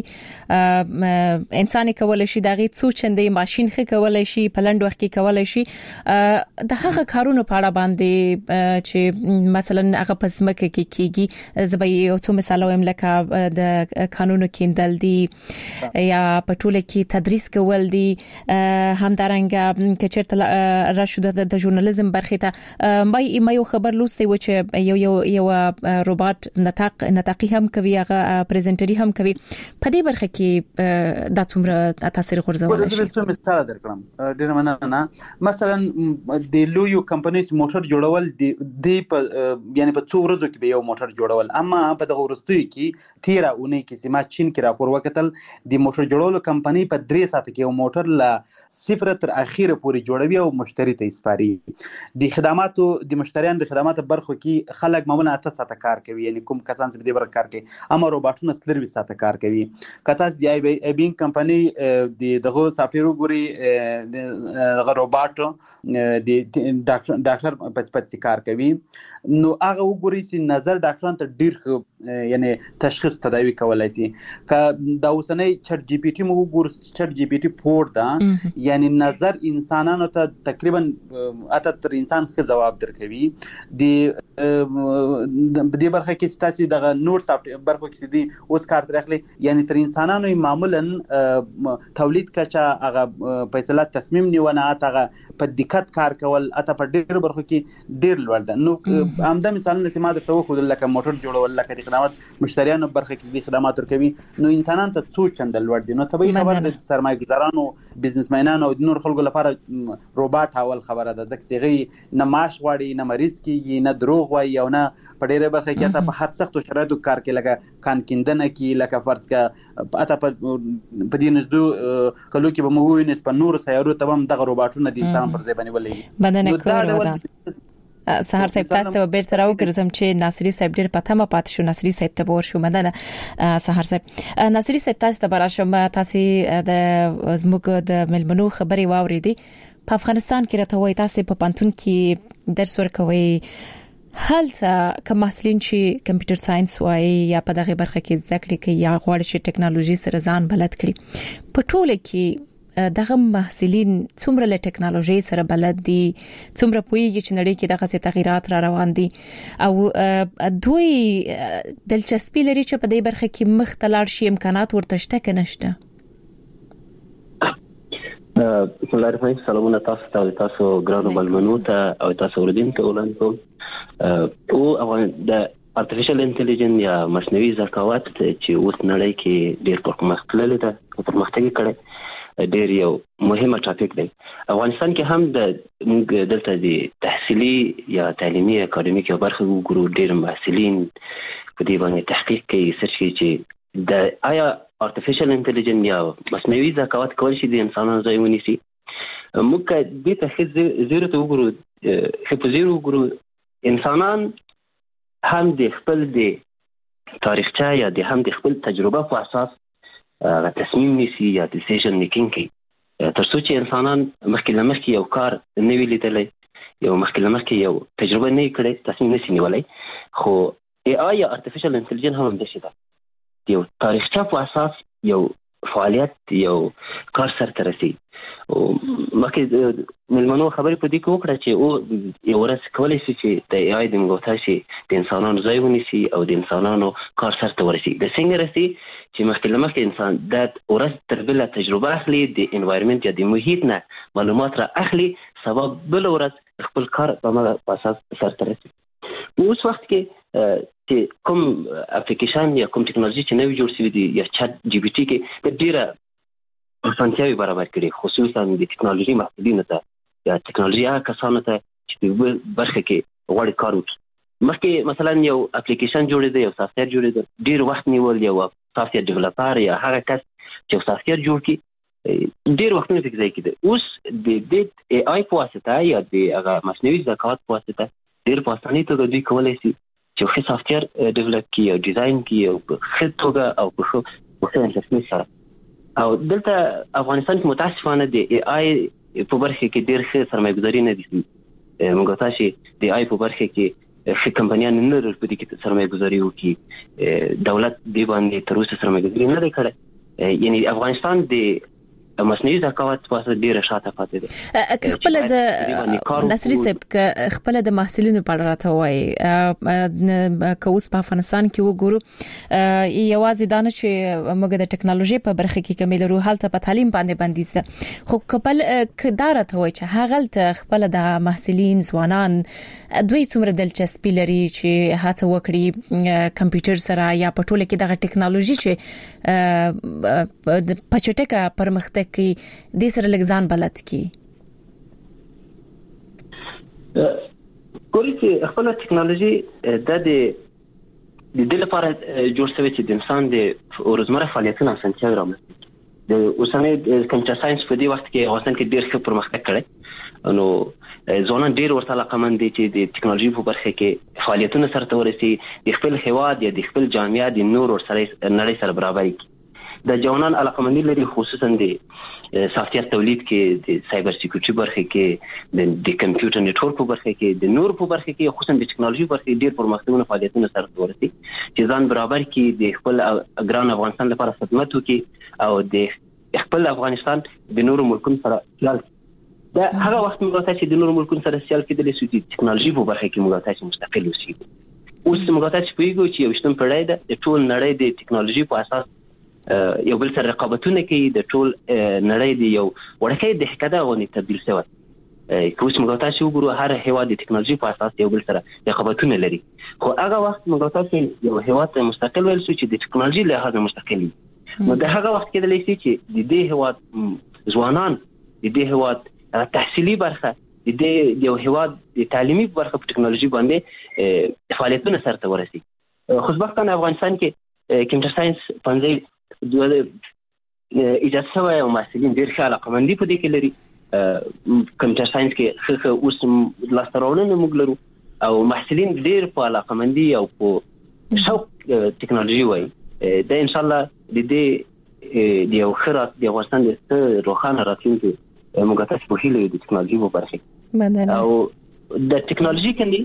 انساني کولای شي دغه څو چندې ماشين خې کولای شي په لند وخت کې کولای شي د هغه کارونه په اړه باندې چې مثلا هغه پسمکه کې کیږي زبې یو څو مثال وایم لکه د قانونو کېندل دي یا په ټوله کې تدریس کول دي همدارنګه چې چیرته راشد د ژورنالیزم برخه ته مې مې یو خبر لوستي و چې یو یو یو روبوت نطاق نطاقي هم کوي هغه پریزنټري هم کوي په دې برخه کې د څومره تاثیر غورځول شي څه مثال درکړم ډیر مننه مثلا د لویو کمپنیز موټر جوړول دی په یعنی په څو ورځو کې به یو موټر جوړول اما په دغه ورستوي کې تیرا اونۍ کې سیما چین کې راپور وکتل د موټر جوړولو کمپنی په درې ساعت کې یو موټر لا صفر تر اخیره پورې جوړوي او مشتری ته سپاري د خدماتو د مشتریانو د خدماتو برخو کې خلک معمولا اته ساعت کار کوي یعنی کوم کسان چې د بر کار کوي اما روباټونه څلور ساعت کار کوي کته د ای بي بي کمپنی د دغه سافټویر ګوري د روباټ د ډاکټر ډاکټر په سپیس کار کوي نو هغه وګوري چې نظر ډاکټران ته ډیر یعنی تشخیص تداوی کولای شي ک دا اوسنۍ چټ جی پی ټی مو ګور چټ جی پی ټی فور دا یعنی نظر انسانانو ته تقریبا اته تر انسان ښه جواب درکوي د د دې برخه کې ستاسو دغه نور سافټ برخه کې دي اوس کار ترخلي یعنی تر انسانانو معمولا تولید کچا هغه فیصله تصمیم نیونه هغه په دقت کار کول اته په ډیر برخه کې ډیر لوړ ده نو همدا مثالونه چې ما د توخو لکه موټر جوړول لکه خدمات مشتریانو برخه کې دي خدمات ورکوي نو انسانان ته څو چند لوړ دي نو طبيعي خبر د سرمایه‌ګزارانو بزنسمنانو او د نور خلکو لپاره روباټ اول خبره ده ځکه چې نه معاش غواړي نه مریض کیږي نه دروغ وایي او نه په ډیره برخه کې ته په هر سختو شرایطو کار کې لکه کان کیندنه کې لکه فرض کا اته په دې نزدو کلو کې به مو ویني په نور سیارو ته هم دغه روباټونه د انسان پر ځای باندې ولې بدنه کور سهار صاحب تاسو ته بیرته راوګرځم چې ناصری صاحب ډیر پته ما پات شو ناصری صاحب ته ور شو مدنه سهار صاحب ناصری صاحب تاسو ته براشم تاسو د زموږ د ملمنو خبري واوریدي په افغانستان کې راته وای تاسو په پانتون کې درس ورکوي هلته کوم محصلین چې کمپیوټر ساينس وایي یا په دغه برخه کې زده کړې کوي یا غواړي چې ټکنالوژي سره ځان بلد کړي په ټوله کې دغه محصلین څومره له ټکنالوژي سره بلد دي څومره پوهیږي چې نړۍ کې دغه تغیرات را روان دي او دوی دلچسپي لري چې په دې برخه کې مختلف شي امکانات ورته شته کنه نشته بسم الله الرحمن الرحیم سلامونه تاسو ته تاسو ګرانو بلمنو ته او تاسو اوردین ته وړاندې کوم او د ارتفیشل انټيليجنس یا مصنوعي ذکاوت چې اوس نړۍ کې ډېر پرمختللی ده او پرمختګ کړي ډېر یو مهمه ټاپک دی افغانستان کې هم د موږ دلته د تحصیلي یا تعلیمي اکاډمیک برخه وګورو ډېر محصلین په دې باندې تحقیق کوي سرچ کوي چې د آیا ارتفیشل انټيليجنس یا مصنوعي ذکاوت کول شي د انسانانو ځای ونیسي موږ د تحقیق زیرو ته وګورو چې په زیرو وګورو انسانان هم د خپل د تاریخچه یا د هم د خپل تجربه په اساس غا تصمیم نیسی یا ډیسیژن میکینګ کوي ترڅو چې انسانان مخکې لمخکې یو کار نه وی لیدلی یو مخکې لمخکې یو تجربه نه کړي تصمیم نشي نیولای خو ای آی یا ارتفیشل انټيليجنس هم د شي دا یو تاریخچه په اساس یو فعالیت یو کار سره رسي او مکه ملمنو خبرې په دې کې وکړه چې او یو ورځ کولای شي چې د ای آی د موږ شي د انسانانو ځای ونیسي او د انسانانو کار سره ورسي د څنګه رسي چې مخکې لمخکې انسان د ورځ تر بله تجربه اخلي د انوایرمنت یا د محیط نه معلومات را اخلي سبب بل ورځ خپل کار په مغه اساس سره رسي اوس وخت کې چې کوم اپلیکیشن یا کوم ټکنالوژي چې نوې جوړ شوی دی یا چټ جی پی ټی کې د ډیره اسانتیاوي برابر کړي خصوصا د ټکنالوژي محصلینو ته یا ټکنالوژي هغه کسانو ته چې په برخه کې غواړي کار وکړي مخکې مثلا یو اپلیکیشن جوړېده یو سافټویر جوړېده ډیر وخت نیول یو سافټویر ډیولپر یا هغه کس چې یو سافټویر جوړ کړي ډیر وختونه پکې ځای کېده. اوس د دې ای آی په واسطه یا د هغه مصنوعي ذکاوت په واسطه ډیر په اسانۍ توګه دوی کولی شي چې ښه سافټویر ډیولپ کړي او ډیزاین کړي او په ښه توګه او په ښه انټرفیس سره. او دلته افغانستان کې متاسفانه د ای آی په برخه کې ډیر ښه سرمایه‌ګذاري نه دي. موږ تاسو د ای آی په برخه کې ښه کمپنیان نه لري په دې کې سرمایه‌ګذاري وکړي. دولت دی باندې تر اوسه سرمایه‌ګذاري نه دی کړی. یعنی افغانستان د مصنوعي ذکاوت په واسطه ډیره شاته پاتې ده. خپل د نصری صاحب خپل د محصلینو په اړه راته وایي که اوس په افغانستان کې وګورو یوازې دا نه چې موږ د ټکنالوژي په برخه کې کمی لرو هلته په تعلیم باندې بندیز ده خو خپل کدار ته وایي چې هغه خپل د محصلین ځوانان دوی څومره دلچسپي لري چې هڅه وکړي کمپیوټر سره یا په ټوله کې دغه ټکنالوژي چې په چټکه پرمختګ کوي د سره لګزان بلد کی کولی چې خپل ټکنالوژي د د د لپاره جوړ شوی چې د انسان د روزمره فعالیتونو اسانتیا رامنځته د اوسنۍ کمپیوټر ساينس په دې وخت کې افغانستان کې ډېر ښه پرمختګ کړی. نو ځوانان ډېر ورته علاقمند دي چې د ټکنالوژي په برخه کې فعالیتونه سره ورسي د خپل هیواد یا د خپل جامعه د نور سره نړۍ سره برابر کړي. د ځوانان علاقمندي لري خصوصا د سافټویر تولید کې د سایبر سکیورټي برخه کې د کمپیوټر نتورک په برخه کې د نور په برخه کې خصوصا د ټکنالوژي برخه کې ډېر پرمختګونه فعالیتونه سره ورسي چې ځان برابر کړي د خپل ګران افغانستان لپاره خدمت وکړي او د خپل افغانستان د نورو ملکونو سره سیال دا هغه وخت موږ ته چې د نورو ملکونو سره سیال کېدل شي د ټکنالوژي په برخه کې موږ ته مستقل اوسو. اوس موږ ته چې پیګو چې یو شتم پړای د ټول نړۍ د ټکنالوژي په اساس یو بل سره رقابتونه کوي د ټول نړۍ دی یو ورکه د حکدا غونې تبدیل شوی. کوم موږ تاسو وګورو هر هیواد د ټکنالوژي په اساس یو بل سره رقابتونه لري خو هغه وخت موږ تاسو یو هیواد مستقل ویل چې د ټکنالوژي له هغه مستقل وي. نو د هغه وخت کې د لسی چې د دې هیواد ځوانان د دې هیواد تحصیلي برخه د دې یو هیواد د تعلیمي برخه په ټکنالوژي باندې فعالیتونه سره ورسي. خوشبختانه افغانستان کې کمپیوټر ساينس پنځه دوه اجازه شوی او محصلین ډېر ښه علاقمندي په دې کې لري. کمپیوټر ساينس کې ښه اوس لاسته راوړنې موږ لرو او محصلین ډېر په علاقمندي او په شوق ټکنالوژي وایي. دا ان شاء الله د دې د یو خیرات د افغانستان د روښانه راتلونکي موږ تاسو په هیله د ټکنالوژي په برخه کې او د ټکنالوژي کې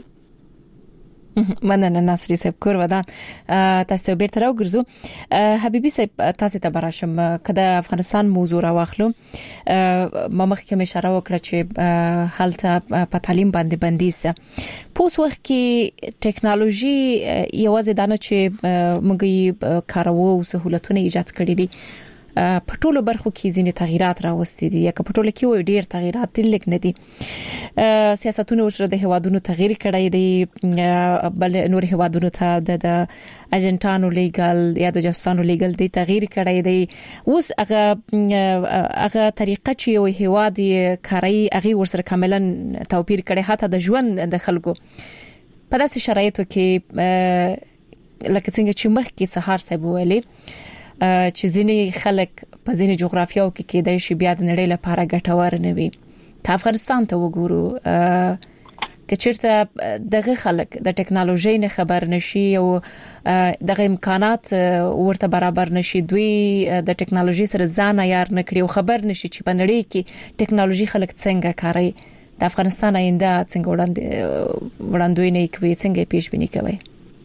مننه نصری صاحب کور ودان تاسو بیرته راوګرځو. حبیبي صاحب تاسو ته براشم کله افغانستان موضوع راوخلو ما مخکې اشاره وکړه چې حالت په تعلیم باندې بندیز پوس وخت کې ټکنالوژي یوازې دانه چې موږ کارو او سہولتونه ایجاد کړې دي په ټولو برخو کې ځینې تغیرات راوستي دي یا په ټولو کې وي ډېر تغیرات دي لیک نه دي. سیاستونه ورسره د هوادونو تغییر کړی دی بل نور هوادونو ته د اجنټانو لیګل یا د جاسوسانو لیګل دی تغییر کړی دی. اوس هغه هغه طریقه چې یو هواد کاری هغه ورسره کاملا توپیر کړي حتی د ژوند د خلکو په داسې شرایطو کې لکه څنګه چې مخکې سهار صاحب ویلي چې ځینې خلک په ځینې جغرافیاو کې کېدای شي بیا د نړۍ لپاره ګټور نه وي. که افغانستان ته وګورو که چیرته دغه خلک د ټکنالوژي نه خبر نشي او دغه امکانات ورته برابر نشي دوی د ټکنالوژي سره ځان عیار نه کړي او خبر نشي چې په نړۍ کې ټکنالوژي خلک څنګه کاروي د افغانستان آینده څنګه وړاندې وړاندوینه کوي څنګه پیشبینی کوي.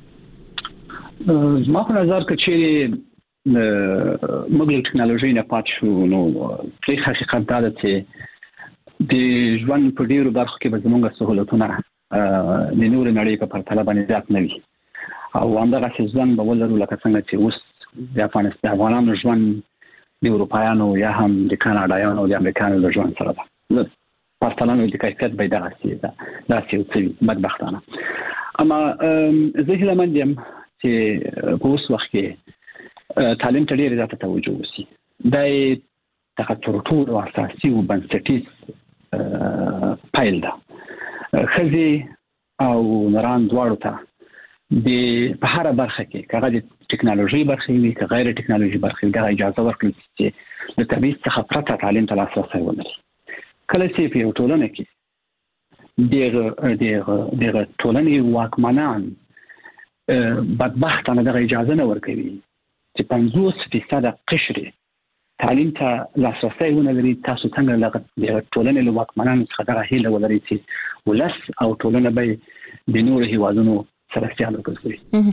زما په نظر کې چې موږ له ټکنالوژي نه پات شو نو په حقیقت دا ده چې د ژوند په ډیرو برخو کې به زموږ سہولتونه د نور نړۍ په پرتله باندې زیات نه وي او همدغه ژوند به ولرو لکه څنګه چې اوس د افغانستان افغانانو ژوند د اروپایانو یا هم د کاناډایانو او د امریکایانو د ژوند سره ده پرتله نو د کیفیت به دغه څه ده دا څه بدبختانه. اما زه هیله مند یم چې په اوس وخت کې تعلیم ته ډېر زیاته توجه وشي. دا د تر ټولو اساسي او بنسټیز پیل ده. ښځې او نوران دواړو ته د په هر برخه کې کغه د ټکنالوژي برخه وي که غیر ټکنالوژي برخه وي دا اجازه ورکړي چې د تبعیض څخه پرته تعلیم ته لاسرسی ولري. کله چې په ټولنه کې دغه دغه دغه ټولنې واکمنان بدبختانه دغه اجازه نه ورکوي چې پنځوس فیصد قشر تعلیم ته لاسرسی ولري، تاسو څنګه لغه ټولنې له واکمنانو څخه دغه هیله ولري چې ولس او ټولنه به د نور هیوادونو سره سیال وکړي.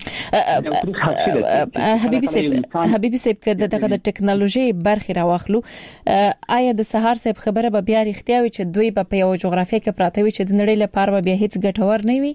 حبيبي صاحب حبيبي صاحب کده دغه د ټکنالوژي برخه راوخلو، آیا د سهار صاحب خبره به بیا اړتیا وي چې دوی په یو جغرافیه کې پراته وي چې د نړۍ لپاره بیا هیڅ ګټور نه وي؟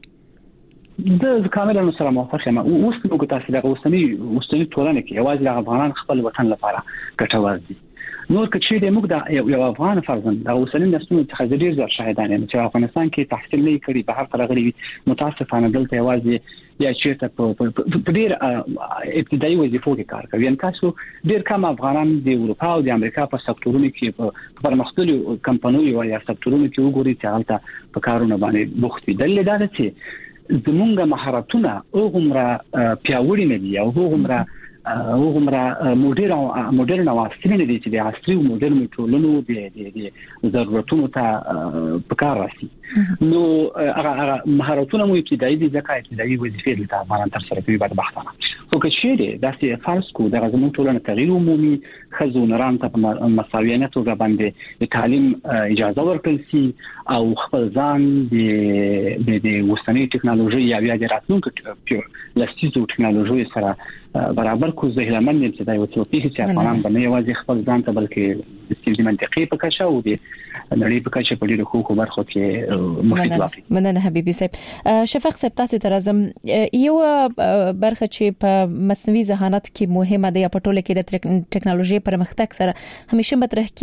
د کاملا سره موافق یم. اوس موږ تاسو دغه اوسنی اوسنی ټولنه کې یوازې د افغانان خپل وطن لپاره ګټور دي. نور کچې د موږ د یو افغان فرزند د اوسنی نسلونو څخه ډیر زر شاهدان یم چې افغانستان کې تحصیل نه کړي، به هر طرغړي متاسفانه دلته یوازې یا چیرته په ډیر ابتدایي وظیفو کې کار کوي. ان تاسو ډیر کم افغانان د اروپا او د امریکا په سکتورونو کې په پرمختللو کمپنیو یا سکتورونو کې وګوري چې هلته په کارونه باندې بوخت دي. دلیل دا ده چې زمونږ مهارتونه هغومره پیاوړي نه دي او هغومره هغومره موډرن موډرن او عصري نه دي چې د عصري او موډرن ټولنو د د ضرورتونو ته په کار راسي. نو هغه مهارتونه مو ابتدایي دي ځکه ابتدایي وظیفې د افغانان تر سره کوي بدبختانه. خو که چیرې داسې فرض کو د زموږ ټولنه تغییر عمومي خزو نران ته په مساویانه توګه باندې د تعلیم اجازه ورکړل شي او خپل ځان د د د وسنۍ ټکنالوژي یا بیا د راتلونکو لسیزو ټکنالوژي سره برابر کو زه هیلمن یم چې دا یو څه پیښه چې افغانان باندې یوازې خپل ځان ته بلکې د سیاسي منطقي په کچه او د نړۍ په کچه په ډیرو حقوقو برخو کې مفید واقع. مننه حبيبي صاحب. شفق صاحب تاسو ته راځم. یو برخه چې په مصنوعي ذهانت کې مهمه ده یا په ټوله کې د ټکنالوژي پرمختګ سره همیشه مطرح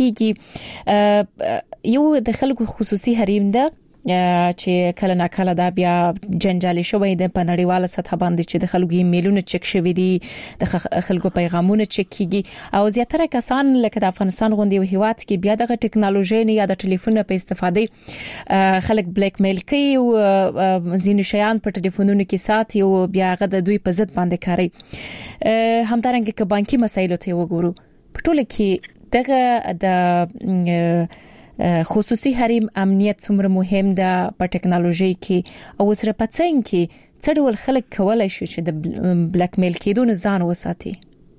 کیږي، یو د خلکو خصوصي حریم ده چې کله نا کله دا بیا جنجالي شوی د پنړیواله سطح باندې چې د خلکو ایمیلونه چک شوی دي، د خلکو پیغامونه چک کیږي او زیاتره کسان لکه د افغانستان غوندي هیواد کې بیا د ټکنالوژي نه یا د ټلیفون په استفادې خلک بلیک میل کوي او ځینې شیان په ټلیفونونو کې ساتي او بیا غد د دوی په ضد باندې کوي. همدارنګه که بانکي مسایلو ته وګورو په ټوله کې دغه د خصوصي حریم امنیت څومره مهم ده په ټکنالوژي کې او سره پڅنګ کې څه ډول خلک کولای شي چې د بلیک میل کېدو نه ځان وساتي؟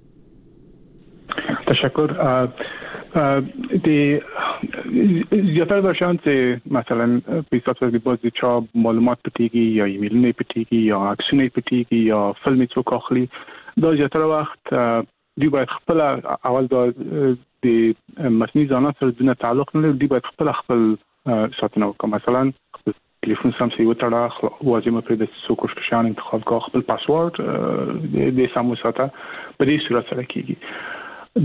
تشکر. د زیاتره ورشان چې مثلا په اساس د بازي چا معلومات پټيږي یا ایمیلونه پټيږي یا عکسونه پټيږي یا فلم څوک اخلي، دا زیاتره وخت دی باید خپل اول د د مصنوعي ذهانت سره د تعلق نه لري، دی باید خپل خپل ساتنه وکړي. مثلا خپل ټلیفون سم سي وتړه واجب پر د څو کوششان انتخاب کا خپل پاسورد د سمو ساته په دې صورت سره کیږي.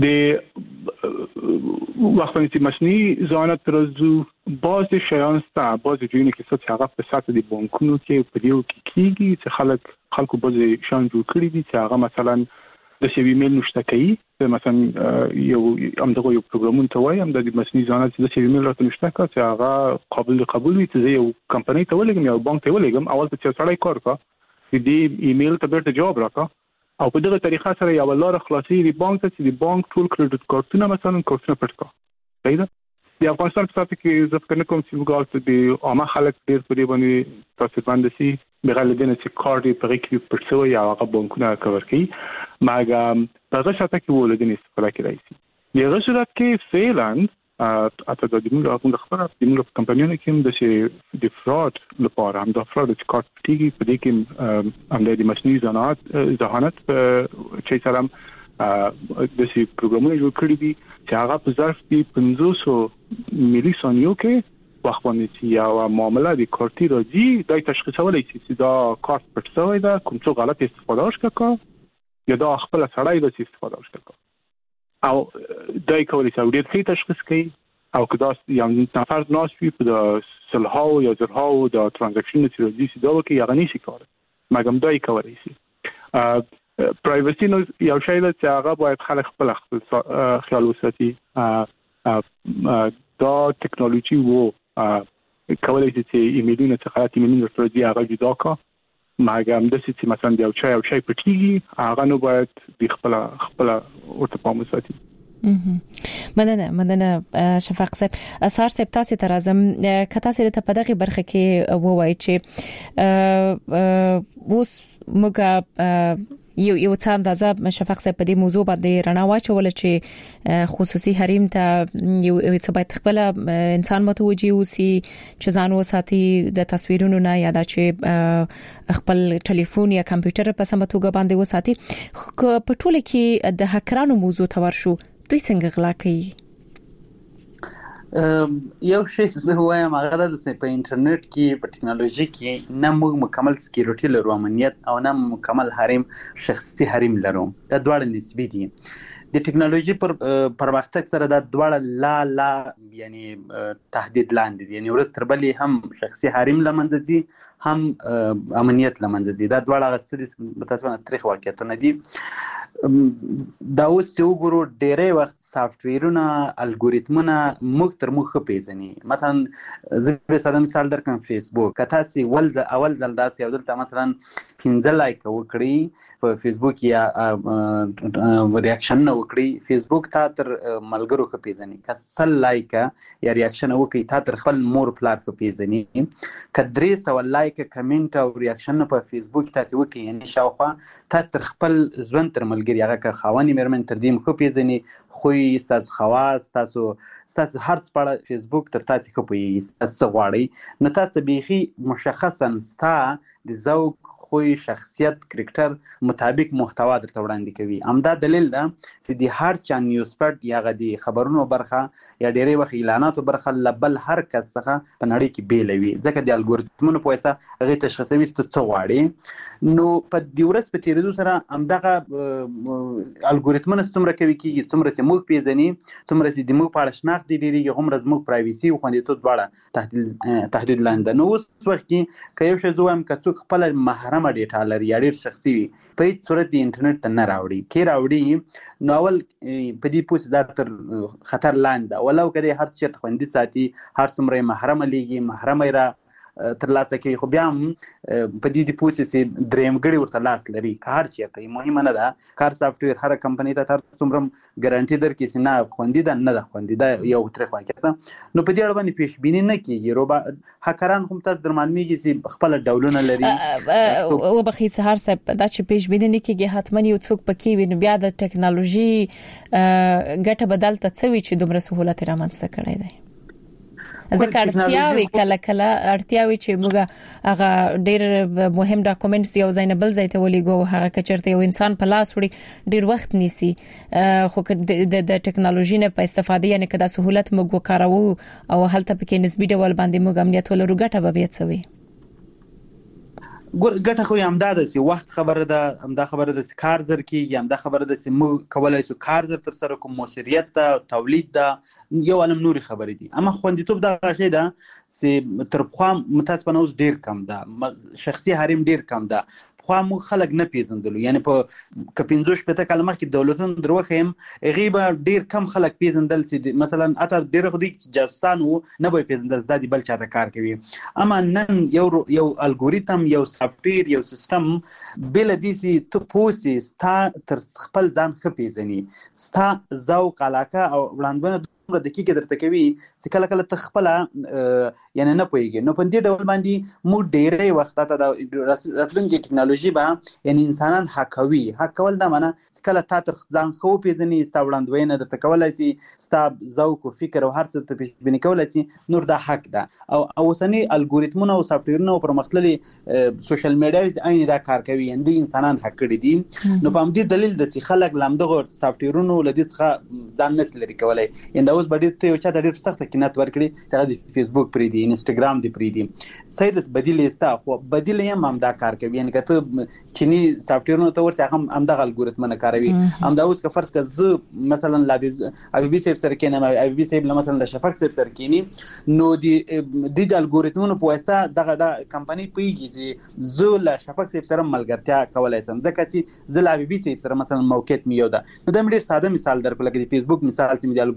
د وخت چې مصنوعي ذهانت ترزو باز شیان ستا باز جوړونه کې څه هغه په ساته د بانکونو کې په دیو کې کیږي چې خلک خلکو باز شان جوړ کړی دي چې هغه مثلا د سی وی میل نشته کوي، مثلا یو همدغه یو پروګرامون ته وایم د مصنوعي ذهانت د سی وی میل راته نشته کا چې هغه قابل قبول وي چې یو کمپنی ته ولګم یا بانک ته ولګم، اول ته چې سړی کار کا دې ایمیل ته بیرته جواب راکا او په دغه طریقه سره یو لار خلاصي دی بانک ته چې دی بانک ټول کریډټ کارتونه مثلا کارتونه پټ کا. صحیح ده. د افغانستان په ساتھ کې زه فکر نه کوم چې وګورئ د عامه خلک ډېر په دې باندې تاسو باندې سي بغیر لدې نه چې کارت په کې پټ یا هغه بانکونه کور کوي، مګر په هغه ساتھ کې ولودي نه استفاده کوي. د هغه صورت کې فعلاً اته د دې موږ د خبره د موږ کمپنیونو کې د شي د فراډ لپاره هم د فراډ چې کارت پټيږي په دې کې هم د مصنوعي ذهانت ذهانت چې سلام د شي پروګرامونه جوړ کړی دي چې هغه په ظرف کې پنځوس ملي ثانیو کې وخت باندې چې یو معامله د کارتي راځي دا تشخیصولای شي چې دا کارت پټ شوی دا کوم څه غلط استفاده وکړه یا دا خپل سړی د استفاده وکړه او دای کولی چې ډېر ښه تشخیص کوي او کدا یو نفر ناس وي په سلهاو یا زرهاو د ترانزاکشن چې راځي چې دا وکړي یا غني شي کار مګم دای کولی شي. پرایوسی نو یو شی ده چې هغه باید خلک خپل خپل خیال وساتي. دا ټکنالوژي وو کولای شي چې ایمیلونه څخه غلط ایمیلونه ورته دی هغه جدا کا مګر د سې مثلا یو چا یو چا پټیږي هغه نو باید د خپل خپل ورته پام وساتي. مننه مننه شفاق صاحب. اسار صاحب تاسو ته راځم کته سره ته په دغه برخه کې ووایي چې اوس موږ یو یو څه اندازه شفاق صاحب په دې موضوع باندې رڼا واچول چې خصوصي حریم ته یو څه باید خپل انسان متوجي اوسي چې ځان وساتي د تصویرونو نه یا د چې خپل ټلیفون یا کمپیوټر په سم توګه باندې وساتي. په ټوله کې د هکرانو موضوع ته ورشو دوی څنګه غلا کوي؟ یو شی زه وایم هغه د په انټرنیټ کې په ټکنالوژي کې نه موږ مکمل سکیورټي لرو امنیت او نه مکمل حریم شخصي حریم لرو. دا دواړه نسبی دي. د ټکنالوژي پر پرمختګ سره دا دواړه لا لا یعنی تهدید لاندې دي. یعنی ورځ تر بلې هم شخصي حریم لمنځه ځي هم امنیت لمنځه ځي. دا دواړه غسري متاسفانه تاریخ واقعیتونه دي. دا اوس یو ګورو ډېرې وخت سافټویرونه الګوریتمونه موږ تر موږ پیژني. مثلا زه به ساده مثال درکم فیسبوک کته سي ول اول ځل داسې یو دلته مثلا پنځه لایک وکړي په فیسبوک یا ریاکشن نه وکړي فیسبوک تا تر ملګرو خو پیژني. کسل لایک یا ریاکشن وکړي تا تر خپل مور پلار خو پیژني. کدرې سو لایک کمنټ او ریاکشن په فیسبوک تاسو وکړي یعنی شاوخوا تاسو تر خپل ځوان تر ملګری هغه که خواني مېرمن تر دې خو پیژني خو تاسو خواص تاسو تاسو هرڅ په فیسبوک تر تاسو خو پیږي تاسو غواړئ نو تاسو بيخي مشخصا ستا د ذوق خوی شخصیت کرکټر مطابق محتوا درته وړاندې کوي. همدا دلیل ده چې د هر چا نیوز پټ یا غدي خبرونو برخه یا ډېرې وخت اعلاناتو برخه لبل هر کس څخه په نړۍ کې بیلوي ځکه د الګوریتمونو په واسطه هغه تشخیصوي چې څه غواړي. نو په دې ورځ په تیریدو سره همدغه الګوریتمونه څومره کوي کیږي څومره چې موږ پیژني څومره چې د موږ په اړه شناخت دي ډېری هم راز موږ پرایویسي او خوندیتوب دواړه تهدید تهدید لاندې. نو اوس وخت کې که یو شی زوم که څوک خپل محرم ډیټا لري یا ډیر شخصي وي په هیڅ صورت د انټرنیټ ته نه راوړي کې راوړي نو اول په دې پوسټ دا تر خطر لاندې ولو کده هر چیرته خوندي ساتي هر څومره محرم لګي محرم را تر لاسه کوي خو بیا هم په دې د پوسټ سي دریم غړي ورته لاس لري کار چیرته مهمه نه ده. کار سافټویر هر کمپنی ته تر څومره ګارانټي درکې سي نه خوندي ده نه ده خوندي ده یو تر واقعیت. نو په دې اړه باندې پیش بینی نه کیږي روبا هکران هم تاسو درمانمیږي چې خپل ډولونه لري او بخي سهار صاحب دا چې پیش بینی نه کیږي حتمن یو څوک پکې وي نو بیا د ټکنالوژي ګټه بدلته څوي چې دومره سہولت رامنځته کړی دی. ځکه اړتیاوي کله کله اړتیاوي چې موږ هغه ډېر مهم ډاکومېنټس یو ځای نه بل ځای ته ولېګو هغه کچرته یو انسان په لاس وړي ډېر وخت نیسي خو د ټکنالوژي نه په استفاده یعنی کدا سہولت موږ وکړو او هلته پکې نسبی ډول باندې موږ امنیت ولرو ګټه به وڅوي. ګور ګټه خو هم دا ده چې وخت خبره ده هم دا خبره ده چې کار زر کیږي هم دا خبره ده چې موږ کولای شو کار زر تر سره کوم موثریت ده تولید ده یو علم نوري خبرې دي. اما خوندیتوب دا شی ده چې تر خو متاسفانه اوس ډیر کم ده شخصي حریم ډیر کم ده. خو موږ خلک نه پیژندلو یعنی په کپینځوش په تکل مخ کې دولتونو دروخه هم غیبه ډیر کم خلک پیژندل چې مثلا اته ډیر خو دي جاسوسان وو نه به پیژندل زادي بل چاته کار کوي. اما نن یو یو الګوریتم یو سافټویر یو سیستم بل دي چې ته پوسې ستا تر خپل ځان خ پیژني ستا ذوق علاقه او وړاندونه د دقیقه درته کوي چې کله کله تخپل یعنی نه پويږي. نو په دې ډول باندې مو ډېرې وخت ته د راتلونکي ټکنالوژي به یعنی انسانان حقوي حق کول دا معنی چې کله تا تر ځان خو پیژني ستا وړاندوینه درته کولای شي ستا ذوق او فکر او هر څه ته پیژني کولای شي نور دا حق ده. او اوسنی الګوریتمونه او سافټویرونه پر مختللي سوشل میډیا عین دا کار کوي اندي انسانان حق کړی دي. نو په دې دلیل د سي خلک لامدغه سافټویرونو لدې څخه ځان نس لري کولای انده اوس باندې ته یو چا د ډېر سخت قینات ورکړي چې هغه د فیسبوک پری دی انستګرام دی پری دی سیدس بدیل استا خو بدیل یې هم دا کار کوي یعنی کته چینی سافټویرونو ته ورته هم هم د الګوریتمونه کاروي هم دا اوس که فرض کړه مثلا لابي ابي بي سیب سره کینم ابي بي سیب مثلا د شفق سیب سره کینی نو دی د الګوریتمونو په واسطه دغه د کمپنی پیږي چې زه له شفق سیب سره ملګرتیا کولای سم ځکه چې زه لابي بي سیب سره مثلا موقعیت میو ده. نو د ډېر ساده مثال درکړم د فیسبوک مثال چې د الګوریتم در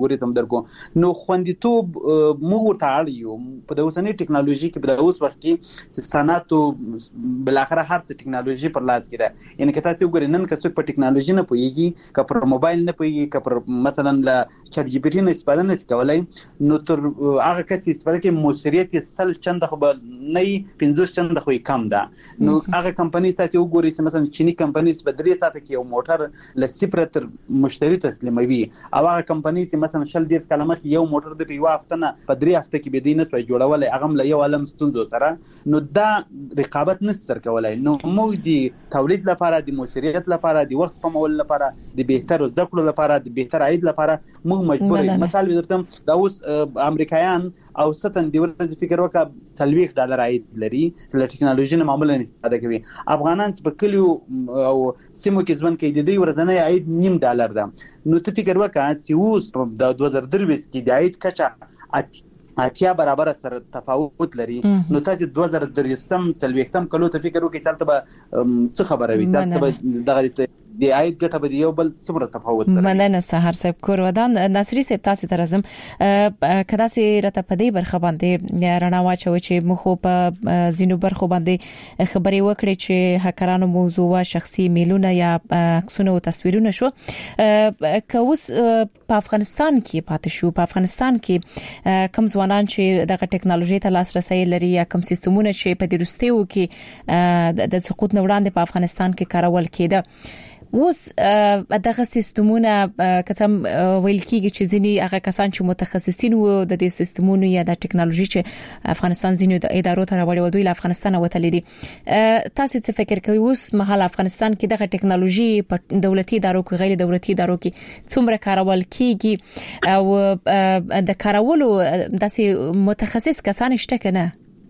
کو. نو خوندیتوب موږ ورته اړ یو په د اوسنۍ ټکنالوژي کې. په د اوس وخت کې صنعت بل اخر هر څه ټکنالوژي پر لاس کې ده. یعنی که تاسو وګورئ نن که څوک په ټکنالوژي نه پوهیږي، که پر موبایل نه پوهیږي، که پر مثلا له چټ جی پی ټي نه استفاده نه کولای، نو تر هغه کس استفاده کې موثریت سل چنده خو نه پنځوس چنده خو کم ده. نو هغه کمپنی تاسو وګورئ چې مثلا چینی کمپنی په درې ساعت کې یو موټر ل صفر تر مشتری تسلیموي، او هغه کمپنی چې مثلا شل دیس کلمه یو موټر د یو هفته نه په درې هفته کې بدینه توي جوړول، هغه له یو عالم ستونزو سره. نو دا رقابت نستر کولای. نو موږ د تولید لپاره، د موثریت لپاره، د وخت سپمول لپاره، د بهتر زده کړو لپاره، د بهتر عاید لپاره موږ مجبور یو. مثال درته دا اوس امریکایان او ستن دی ورځ فکر وکړه څلوېښت ډالر عاید لري چې له ټکنالوژي نه معمولا استفاده کوي. افغانان چې په کلیو او سیمو کې ژوند کوي د دې ورځنی عاید نیم ډالر ده. نو ته فکر وکړه چې اوس د دوه زره درویشت کې د عاید کچه اتیا برابر سره تفاوت لري. نو تاسو دوه زره درویشتم څلوېښتم کلو ته فکر وکړئ چې به څه خبره وي، چې دغه د عاید ګټه به یو بل څومره تفاوت لري. مننه سحر صاحب کور ودان. ناصری صاحب تاسو ته راځم. کدا سي رته په دې برخه باندې رڼا واچوي چې مخ په زینو برخه باندې خبري وکړي چې هکرانو موضوع وا شخصي میلونه یا عکسونه او تصویرونه شو. کوس په افغانستان کې پاتې شو. په افغانستان کې کم ځوانان چې دغه ټکنالوژي ته لاسرسي لري یا کم سیستمونه چې په دروستیو کې د سقوط نه وړاندې په افغانستان کې کارول کېده. اوس دغه سیستمونه کتم ویل کیږي چې ځینی هغه کسان چې متخصصین وو د دې سیستمونو یا د ټکنالوژي چې افغانستان ځینو د ادارو ته راوړي ودوی له افغانستان وتلې دي. تاسو څه فکر کوئ اوس مهال افغانستان کې دغه ټکنالوژي په دولتي ادارو کې غیر دولتي ادارو کې څومره کارول کیږي او د کارولو داسې متخصص کسان شته کنه؟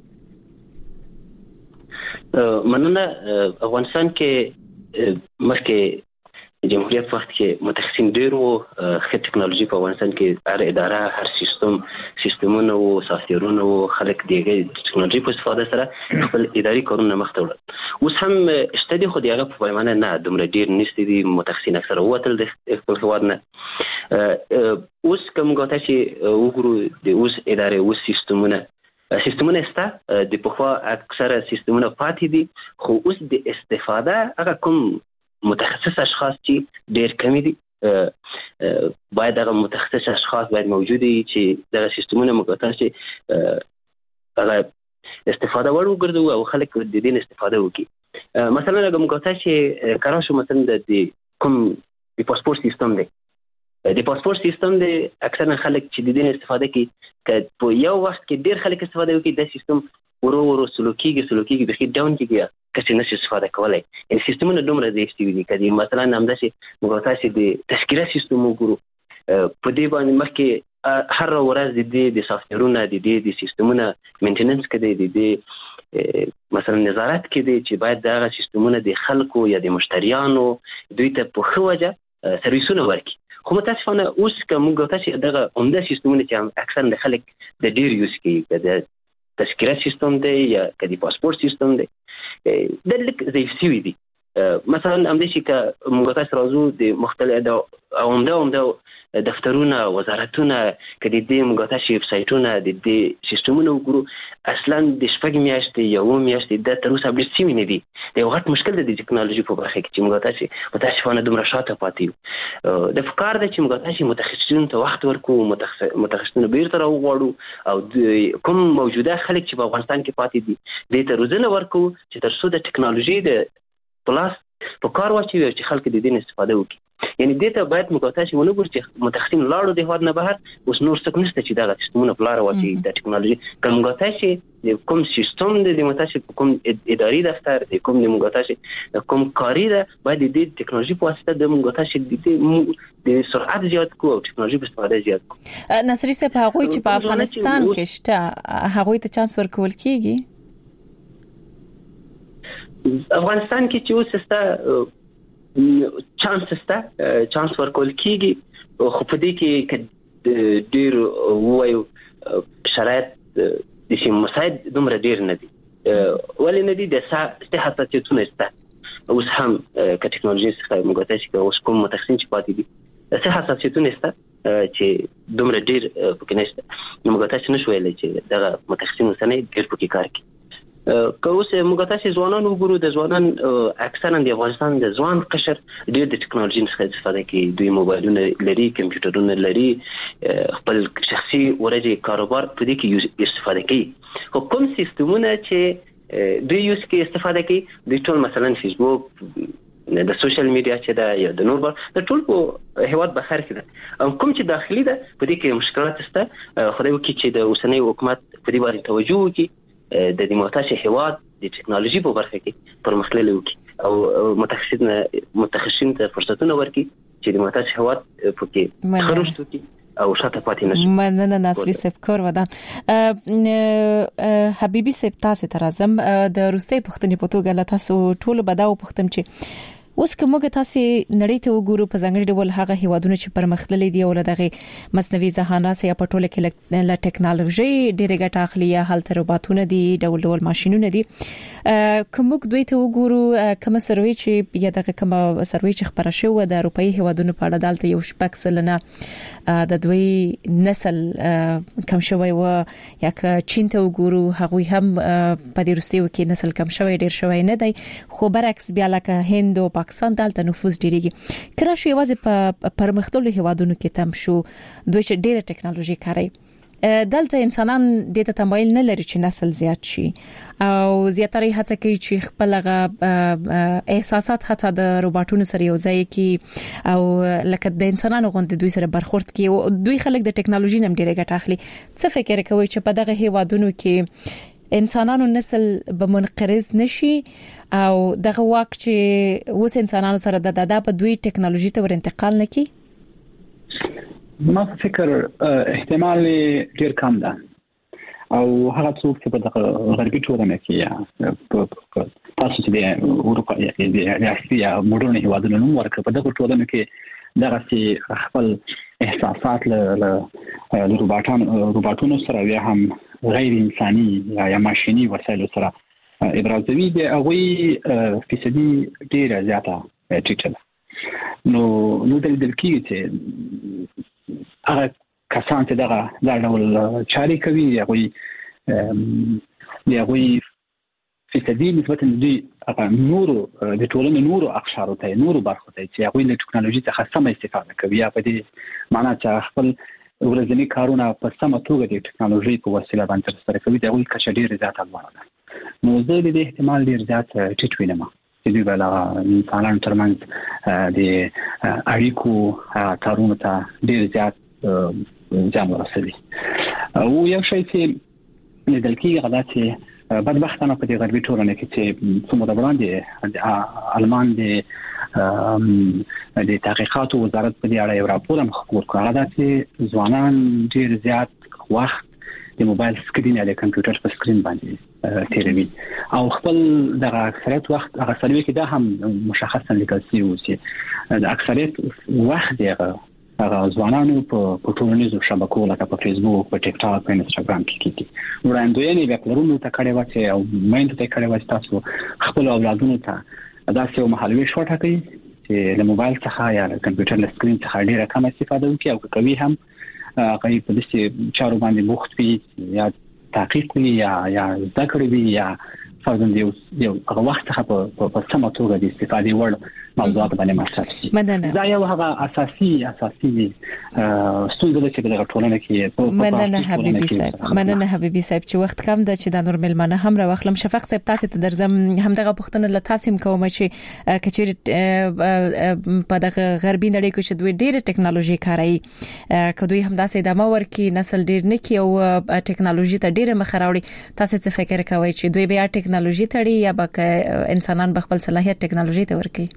مننه. افغانستان کې مخکې جمهوریت وخت کې متخصصین ډېر وو. ښه ټکنالوژي په افغانستان کې هر اداره، هر سیستم سیستمونه او سافټویرونه او خلک دغه ټکنالوژي په استفاده سره خپل اداري کارونه مخ ته وړل. اوس هم شته دي، خو دغه په پیمانه نه دومره ډېر نشته دي. متخصصین اکثره وتل د خپل هیواد نه. اوس کوم غوته چې وګورو د اوس ادارې اوس سیستمونه سیستمونه ستا د پخوا اکثره سیستمونه پاتې دي، خو اوس د استفاده هغه کوم متخصص اشخاص چې ډېر کم دي. باید هغه متخصص اشخاص باید موجود وي چې دغه سیستمونه مقاطع شي، هغه استفاده وړ وګرځو او خلک د دې استفاده وکړي. مثلا هغه مقاطع چې کارا شو مثلا د کوم د پاسپورت سیستم دی، د پاسپورت سیستم د اکثر خلک چې د دې استفاده کوي که په یو وخت کې ډېر خلک استفاده وکړي د سیستم ورو ورو سلوکیږي سلوکیږي به خې ډاون کېږي کسي نشي استفاده کولای. یعنی سیستمونه دومره ضعیف دي کدي مثلا همداسې موږ تاسو د تذکره سیستم وګورو په دې باندې مخکې هر ورځ د دې د سافټویرونو د دې د سیستمونو مینټیننس کړي د دې مثلا نظارت کړي چې باید دا سیستمونه د خلکو یا د مشتریانو دوی ته په خو وجه سرویسونه ورکړي. خو متاسفانه اوس کوم غوښتل دغه عمده سیستمونه چې اکثر د خلک د ډیر یوز کوي د تذکره سیستم دی یا کدي پاسپورت سیستم دی د لک ضعیف شوی دی. مثلا همدې چې که موږ تاسو راځو د مختلف د عمده عمده دفترونه وزارتونه کدي د موږ تاسو ویب سایټونه د دې سیستمونو وګورو اصلا د شپږ میاشتې یو میاشتې د تر اوسه اپډیټ شوی نه دي. د یو غټ مشکل د ټکنالوژي په برخه کې چې موږ تاسو متاسفانه دومره شاته پاتې یو. د فکر د چې موږ تاسو متخصصین ته وخت ورکو متخصصین بیرته راوغواړو او کوم موجوده خلک چې په افغانستان کې پاتې دي د ته روزنه ورکو چې تر څو د ټکنالوژي د پلاس په کار واچوي چې خلک د دې استفاده وکړي. یعنی دې ته باید مقاطعه ونه ګوري چې متخصصین لاړو د هواد نه بهر اوس نور څه نشته چې دا سیستمونه پلار واچي د ټکنالوژي کوم مقاطعه کوم سیستم د متاسف کوم اداري دفتر د کوم د مقاطعه کوم کاری ده باید د ټکنالوژي په واسطه د مقاطعه د سرعت زیات کو او ټکنالوژي په استفاده زیات کو. نصری صاحب هغه چې په افغانستان کې شته هغه ته چانس ورکول کیږي؟ افغانستان کې چې اوس ستا چانس ستا چانس ورکول کیږي خو په دې کې ډیر وایو شرایط د شي مساعد دومره ډیر نه دي. ولې نه دي د صحت حساسیتونه ستا اوس هم که ټکنالوژي څخه موږ تاسو کې اوس کوم متخصصین چې پاتې دي صحت حساسیتونه ستا چې دومره ډیر پکې نشته. نو موږ تاسو نشو ویلای چې دا متخصصین وسنه ډیر پکې کار کوي. که اوس موږ تاسو ځوانان وګورو، د ځوانان اکثرا د افغانستان د ځوان قشر ډیر د ټکنالوژي څخه استفاده کوي. دوی موبایلونه لري، کمپیوټرونه لري، خپل شخصي ورځي کاروبار په دې کې استفاده کوي. خو کوم سیستمونه چې دوی یوز کې استفاده کوي، د ټول مثلا فیسبوک، د سوشل میډیا چې دا یا د نور بر د ټول په هیواد بخار کې ده. کوم چې داخلي ده په دې کې مشکلات شته. خدای وکړي چې د اوسنۍ حکومت په دې باندې توجه وکړي، د دې محتاج هیواد د ټکنالوژي په برخه کې پرمختللی وکړي او متخصصین متخصصین ته فرصتونه ورکړي چې د محتاج هیواد پکې خرج وکړي او شاته پاتې نشي. مننه ناصری صاحب کور ودان. حبيبي صاحب تاسو ته راځم. د روسي پښتني په توګه لا تاسو ټول بداو پښتم چې اوس کومه تاسو نړۍ ته وګورو په ځانګړي ډول هغه هیوادونه چې پرمختللي دي او دغه مصنوعي ذهانت یا په ټوله کې له ټکنالوژي ډېره ګټه اخلي، یا هلته روباټونه دي، ډول ډول ماشينونه دي. کوم دوی ته وګورو کوم سروي چې یا دغه کوم سروي چې خبره شوه د اروپאי هیوادونو په اړه دالته یو شپږ سلنه د دوی نسل کم شوی و، یا که چین ته وګورو هغه هم په دې روسي کې نسل کم شوی ډیر شوی نه دی، خو برعکس بیا لکه هند او پاکستان دالته نفوذ ډیریږي. کله شو یوازې په پرمختللو هیوادونو کې تم شو دوی چې ډیره ټکنالوژي کاروي. دلته انسانان د ته تمایل نه لري چې نسل زیات شي او زیاتره هڅه کوي چې خپل احساسات حتی د روباټونو سره یو ځای کی او لکه د انسانانو غوندې دوی سره برخورد کی. دوی خلک د ټکنالوژي نم ډیره ګټه اخلي. څه فکر کوي چې په دغه هیوادونو کې انسانانو نسل به منقرض نشي او دغه واک چې اوس انسانانو سره د دادا په دوی ټکنالوژي ته ور انتقال نکي؟ ما فکر احتمال ډیر کم ده او هغه څوک چې په دغه غربي ټولنه کې یا تاسو چې د اروپا یا د اسیا مډرن هیوادونو نوم ورکړ، په دغه ټولنه کې دغه چې خپل احساسات له روباټانو روباټونو سره یا هم غیر انساني یا ماشيني وسایلو سره ابرازوي دي، هغه فیصدي ډیره زیاته ټیټه ده. نو نو د دلکې چې هغه کسان چې دغه د ډول چاري کوي هغه هغه فیصدي نسبت دي هغه نورو د ټولنې نورو اقشارو ته نورو برخو ته چې هغه له ټکنالوژي څخه سم استفاده کوي، یا په دې معنی چې خپل ورځنی کارونه په سمه توګه د ټکنالوژي په وسیله باندې ترسره کوي، دا وایي چې ډیر زیات لوړه ده. نو زه د دې احتمال ډیر زیات ټیټ وینم چې دوی بل انسانانو ترمنځ د اړیکو کارونه ته ډیر زیات ځان ورسوي. او یو شی چې د دلکې غدا چې بدبختانه په دې غربي ټولنه کې چې څومره وړاندې المان د د تحقیقاتو وزارت په دې اړه یو راپور هم خپور کړ، هغه چې ځوانان ډیر زیات وخت د موبایل سکرین یا د کمپیوټر په سکرین باندې تیروي او خپل د اکثریت وخت هغه سروي کې دا هم مشخصا لیکل شوی و چې د اکثریت وخت دغه هغه ځوانانو په ټولنیزو شبکو لکه په فیسبوک، په ټیک ټاک، په انستګرام کې کیږي. وړاندوینې بیا پلرونو ته کړي و چې او مېند ته کړي و چې تاسو خپل اولادونو ته دا څه مهالوي شو ټاکي چې له موبایل څخه یا له کمپیوټر له سکرین څخه ډیره کم استفاده وکړي او کوي هم هغه په دې چارو باندې بوخت وي یا تحقیق کوي یا یا ذکر وي یا فرضاً یو یو هغه وخت څخه په سمه توګه د استفادې وړ موضوعات باندې مصرف شي. دا یو هغه اساسي اساسي ستونزه چې د ټولنې کې مننه حبيبي صاحب. مننه حبيبي صاحب چې وخت کم ده چې د نور ملمنه هم را واخلم. شفق صاحب تاسو ته درځم هم دغه پښتنه له تاسو کوم چې کچېر په دغه غربي نړۍ کې چې دوی ډېر ټکنالوژي کاروي، کدوې هم داسې د مور کې نسل ډېر نه کی او ټکنالوژي ته ډېر مخ راوړي. تاسو څه فکر کوئ چې دوی بیا ټکنالوژي تړي یا به انسانان بخپل صلاحيت ټکنالوژي ته ورکړي؟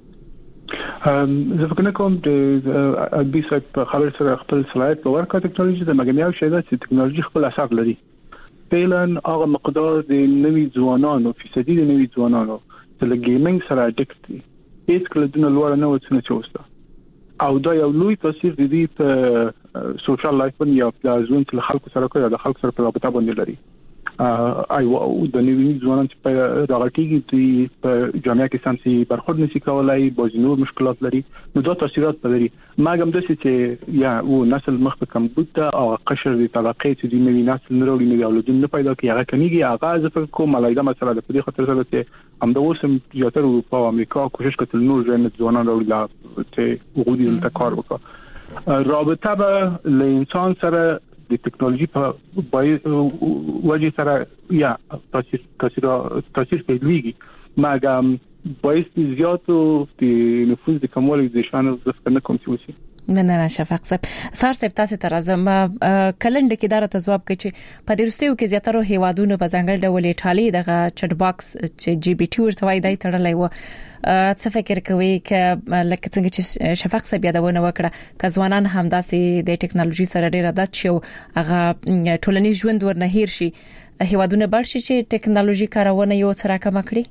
زه فکر کوم د ابي صاحب خبر سره خپل صلاحيت په ورکړه ټکنالوژي د مګنیاو شي چې ټکنالوژي خپل اساس لري. فعلاً هغه مقدار د نوي ځوانانو فیصدي د نوي ځوانانو چې له ګیمینګ سره اډیکټ دي هیڅ کله د لوړ نه وڅنه چوسته او دا یو لوی تاثیر دی په سوشل لایف باندې یا په ځون چې خلکو سره کوي د خلکو سره په رابطه باندې لري آی او د نوي ځوانان چې په راغټيږي دوی په جامعه کې سمسي برخورد نشي کولای بازینور مشکلات لري نو دا تاثیرات لري ماګم د چې یا و نسل مخ په کمبود او قشر د طبقه چې د نوي نسل نورولي نوي اولادون نه پیدا کوي هغه کمیږي هغه ځکه کوم ملایده مسله ده په دې خاطر چې هم د اوسم یاتر اروپا او امریکا کوشش کوي نور ژوند ځوانان راوړي چې وګړي د کار وکړي رابطه به له انسان سره د ټکنالوژي په وجه سره یا تاثیر تاثیر تاثیر پیلويږي مګم باعث زیاتو د نفوذ د کموالي د شان ځکه نه کوم څه وسی نه نه نه شفق صاحب سار صاحب تاسو ته راځم کلند کې اداره تجواب کوي چې په دې رستیو کې زیاتره هیوادونو په ځنګل ډول ایټالي دغه چټ باکس چې جی بي ټي ورته وای دی تړلای و څه فکر کوي ک لکه څنګه چې شفق صاحب یادونه وکړه ک ځوانان همداسې د ټکنالوژي سره ډیر عادت شي هغه ټولنیز ژوند ورنه هیر شي هیوادونه بل شي چې ټکنالوژي کارونه یو سره کم کړي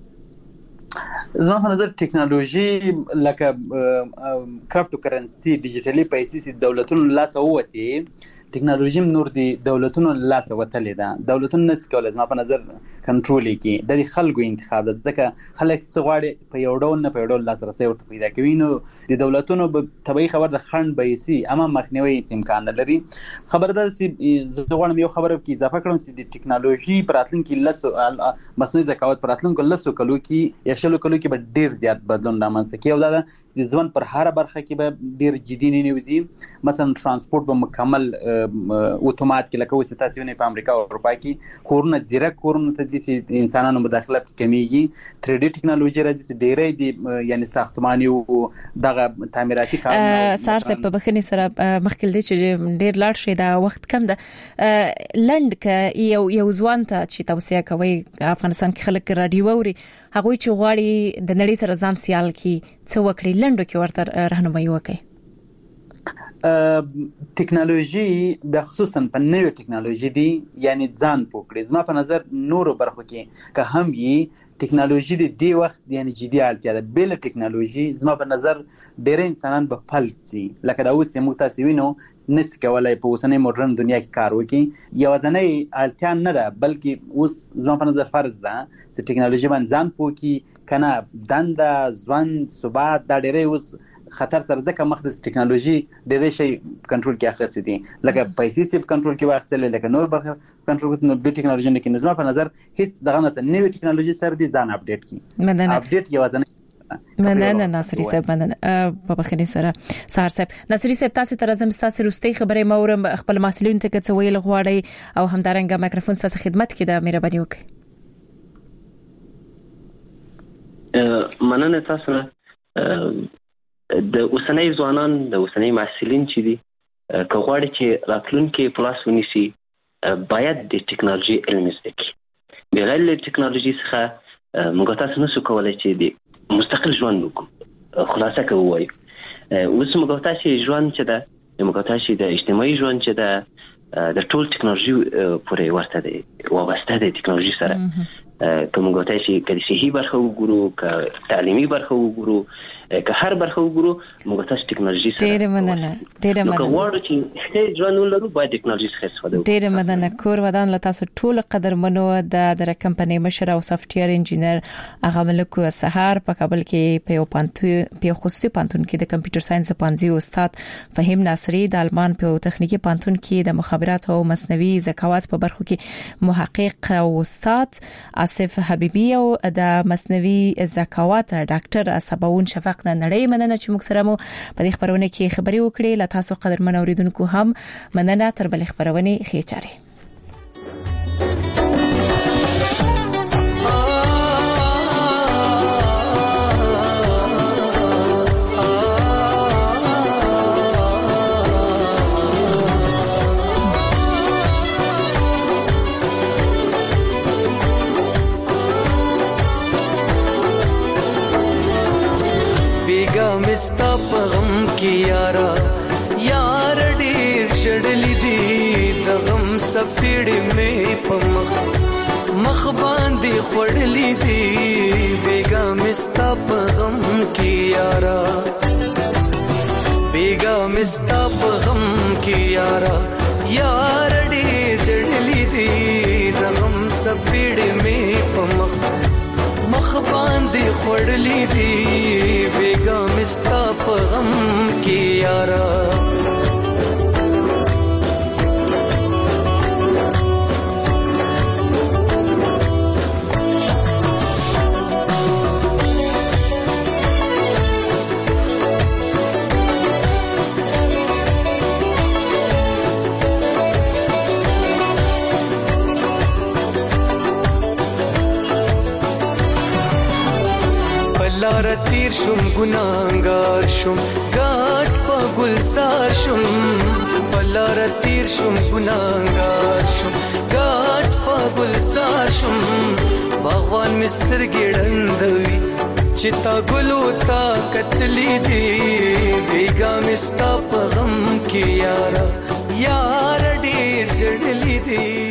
زما په نظر ټکنالوژي لکه کرپټو کرنسي ډیجیټلي پیسې چې دولتونو لاس اوته ټکنالوژي نور دي دولتونو لاس وتلې ده دولتونو نس کولای زما په نظر کنټرول کې د خلکو انتخاب ده ځکه خلک څه غواړي په یو ډول نه په یو ډول لاس رسي ورته پیدا کوي نو د دولتونو په طبيعي خبر د خند پیسې اما مخنیوي امکان لري خبردار سي زه غواړم یو خبره کې اضافه کړم چې د ټکنالوژي پراتلونکو لاسو مصنوعي ذکاوت پراتلونکو لاسو کلو کې یا شلو کلو کې به ډیر زیات بدلون رامنځته کوي او دا د ځوان پر هر برخه کې به ډیر جدي نه نیوزي مثلا ترانسپورت به مکمل اتومات کې لکه وسه تاسو نه په امریکا او اروپا کې کورونه ډیرک کورونه ته چې انسانانو مداخله کمیږي تھری ډي ټکنالوژي راځي چې ډیره دي یعنی ساختماني او دغه تعمیراتي کارونه سار څه په بخنی سره مخکې دي چې ډیر لاړ شي دا وخت کم ده لند ک یو یو ځوان ته چې توصيه کوي افغانستان کې خلک رادیو اوري هغه چې غواړي د نړۍ سره ځان سیال کی څه وکړي لندو کې ورته راهنمایي وکړي ټکنالوژي د خصوصا په نوې ټکنالوژي دي یعنی ځان پوکړي زما په نظر نورو برخو کې که هم یې ټکنالوژي د دې وخت یعنی جدي اړتیا ده بل ټکنالوژي زما په نظر ډېر انسانان په فلسفي لکه دا اوس یو تاسو وینو نس کولای په اوسنۍ مدرن دنیا کې کار وکړي یو ځنې اړتیا نه ده بلکې اوس زما په نظر فرض ده چې ټکنالوژي باندې ځان پوکي کنه دنده ځوان ثبات دا ډېر اوس خطر سره ځکه مخدس ټکنالوژي ډېر شي کنټرول کې اخیستي دي لکه پیسې سیب کنټرول کې واخیستل لکه نور برخه کنټرول کې نو د ټکنالوژي نه کې نظم په نظر هیڅ دغه نه نوې ټکنالوژي سره دي ځان اپډیټ کی اپډیټ یو ځنه مننه ناصری صاحب مننه په بخنی سره سار صاحب ناصری صاحب تاسو ته راځم تاسو روستي خبره مورم خپل مسؤلین ته څه ویل غواړي او همدارنګه مایکروفون تاسو خدمت کې د مهرباني وکړئ مننه تاسو د اوسنۍ ځوانان د اوسنۍ محصلین چې دي که غواړي چې راتلونکي پلاس ونیسي باید د ټکنالوژي علم زده کړي بغیر له ټکنالوژي څخه موږ تاسو نشو کولای چې د مستقل ژوند وکړو خلاصه کوي اوس موږ تاسو ژوند چې ده موږ تاسو د اجتماعي ژوند چې ده د ټول ټکنالوژي پورې ورته دی وابسته دی ټکنالوژي سره کوم موږ تاسو کله صحي برخه وګورو که تعلیمي برخه وګورو که هر برخه وګورو موږ تاسو ټکنالوژي سره ډېر مننه ډېر مننه نو کوم چې ښه ژوند ولرو باید ټکنالوژي څخه استفاده وکړو ډېر مننه کور ودان له تاسو ټول قدر منو د در کمپنۍ مشر او سافټویر انجینر هغه ملک سحر په کابل کې په یو پانتون په خصوصي پانتون کې د کمپیوټر ساينس پانځي استاد فهیم ناصری د آلمان په تخنیکی پانتون کې د مخابرات او مصنوعي ذکاوت په برخو کې محقق او استاد آصف حبیبی او د مصنوعي ذکاوت ډاکټر اسباون شفق د نړۍ مننه چې موږ سره مو په دې خبرونه کې خبري وکړې لا تاسو قدرمن اوریدونکو هم مننه تر بل خبرونه ښه چاري مستا پغم کی یارا یار ډیر شړلې دي د غم سپېړې مې پمخ مخ باندې خړلې دي بیگا مستا پغم کی یارا بیگا مستا پغم کی یارا یار ډیر شړلې دي د غم سفیړې مې په مخ مخ باندې خړلې دي بیګا مستا په غم کې یارا لار تیر شم ګناګار شم ګاټ په ګلزار شم لار تیر شم ګناګار شم ګاټ په ګلزار شم باغوان مستر ګړندوي چتا ګلو تا کتلی دی بیګا مستا په غم کې یارا یار ډیر جړلی دی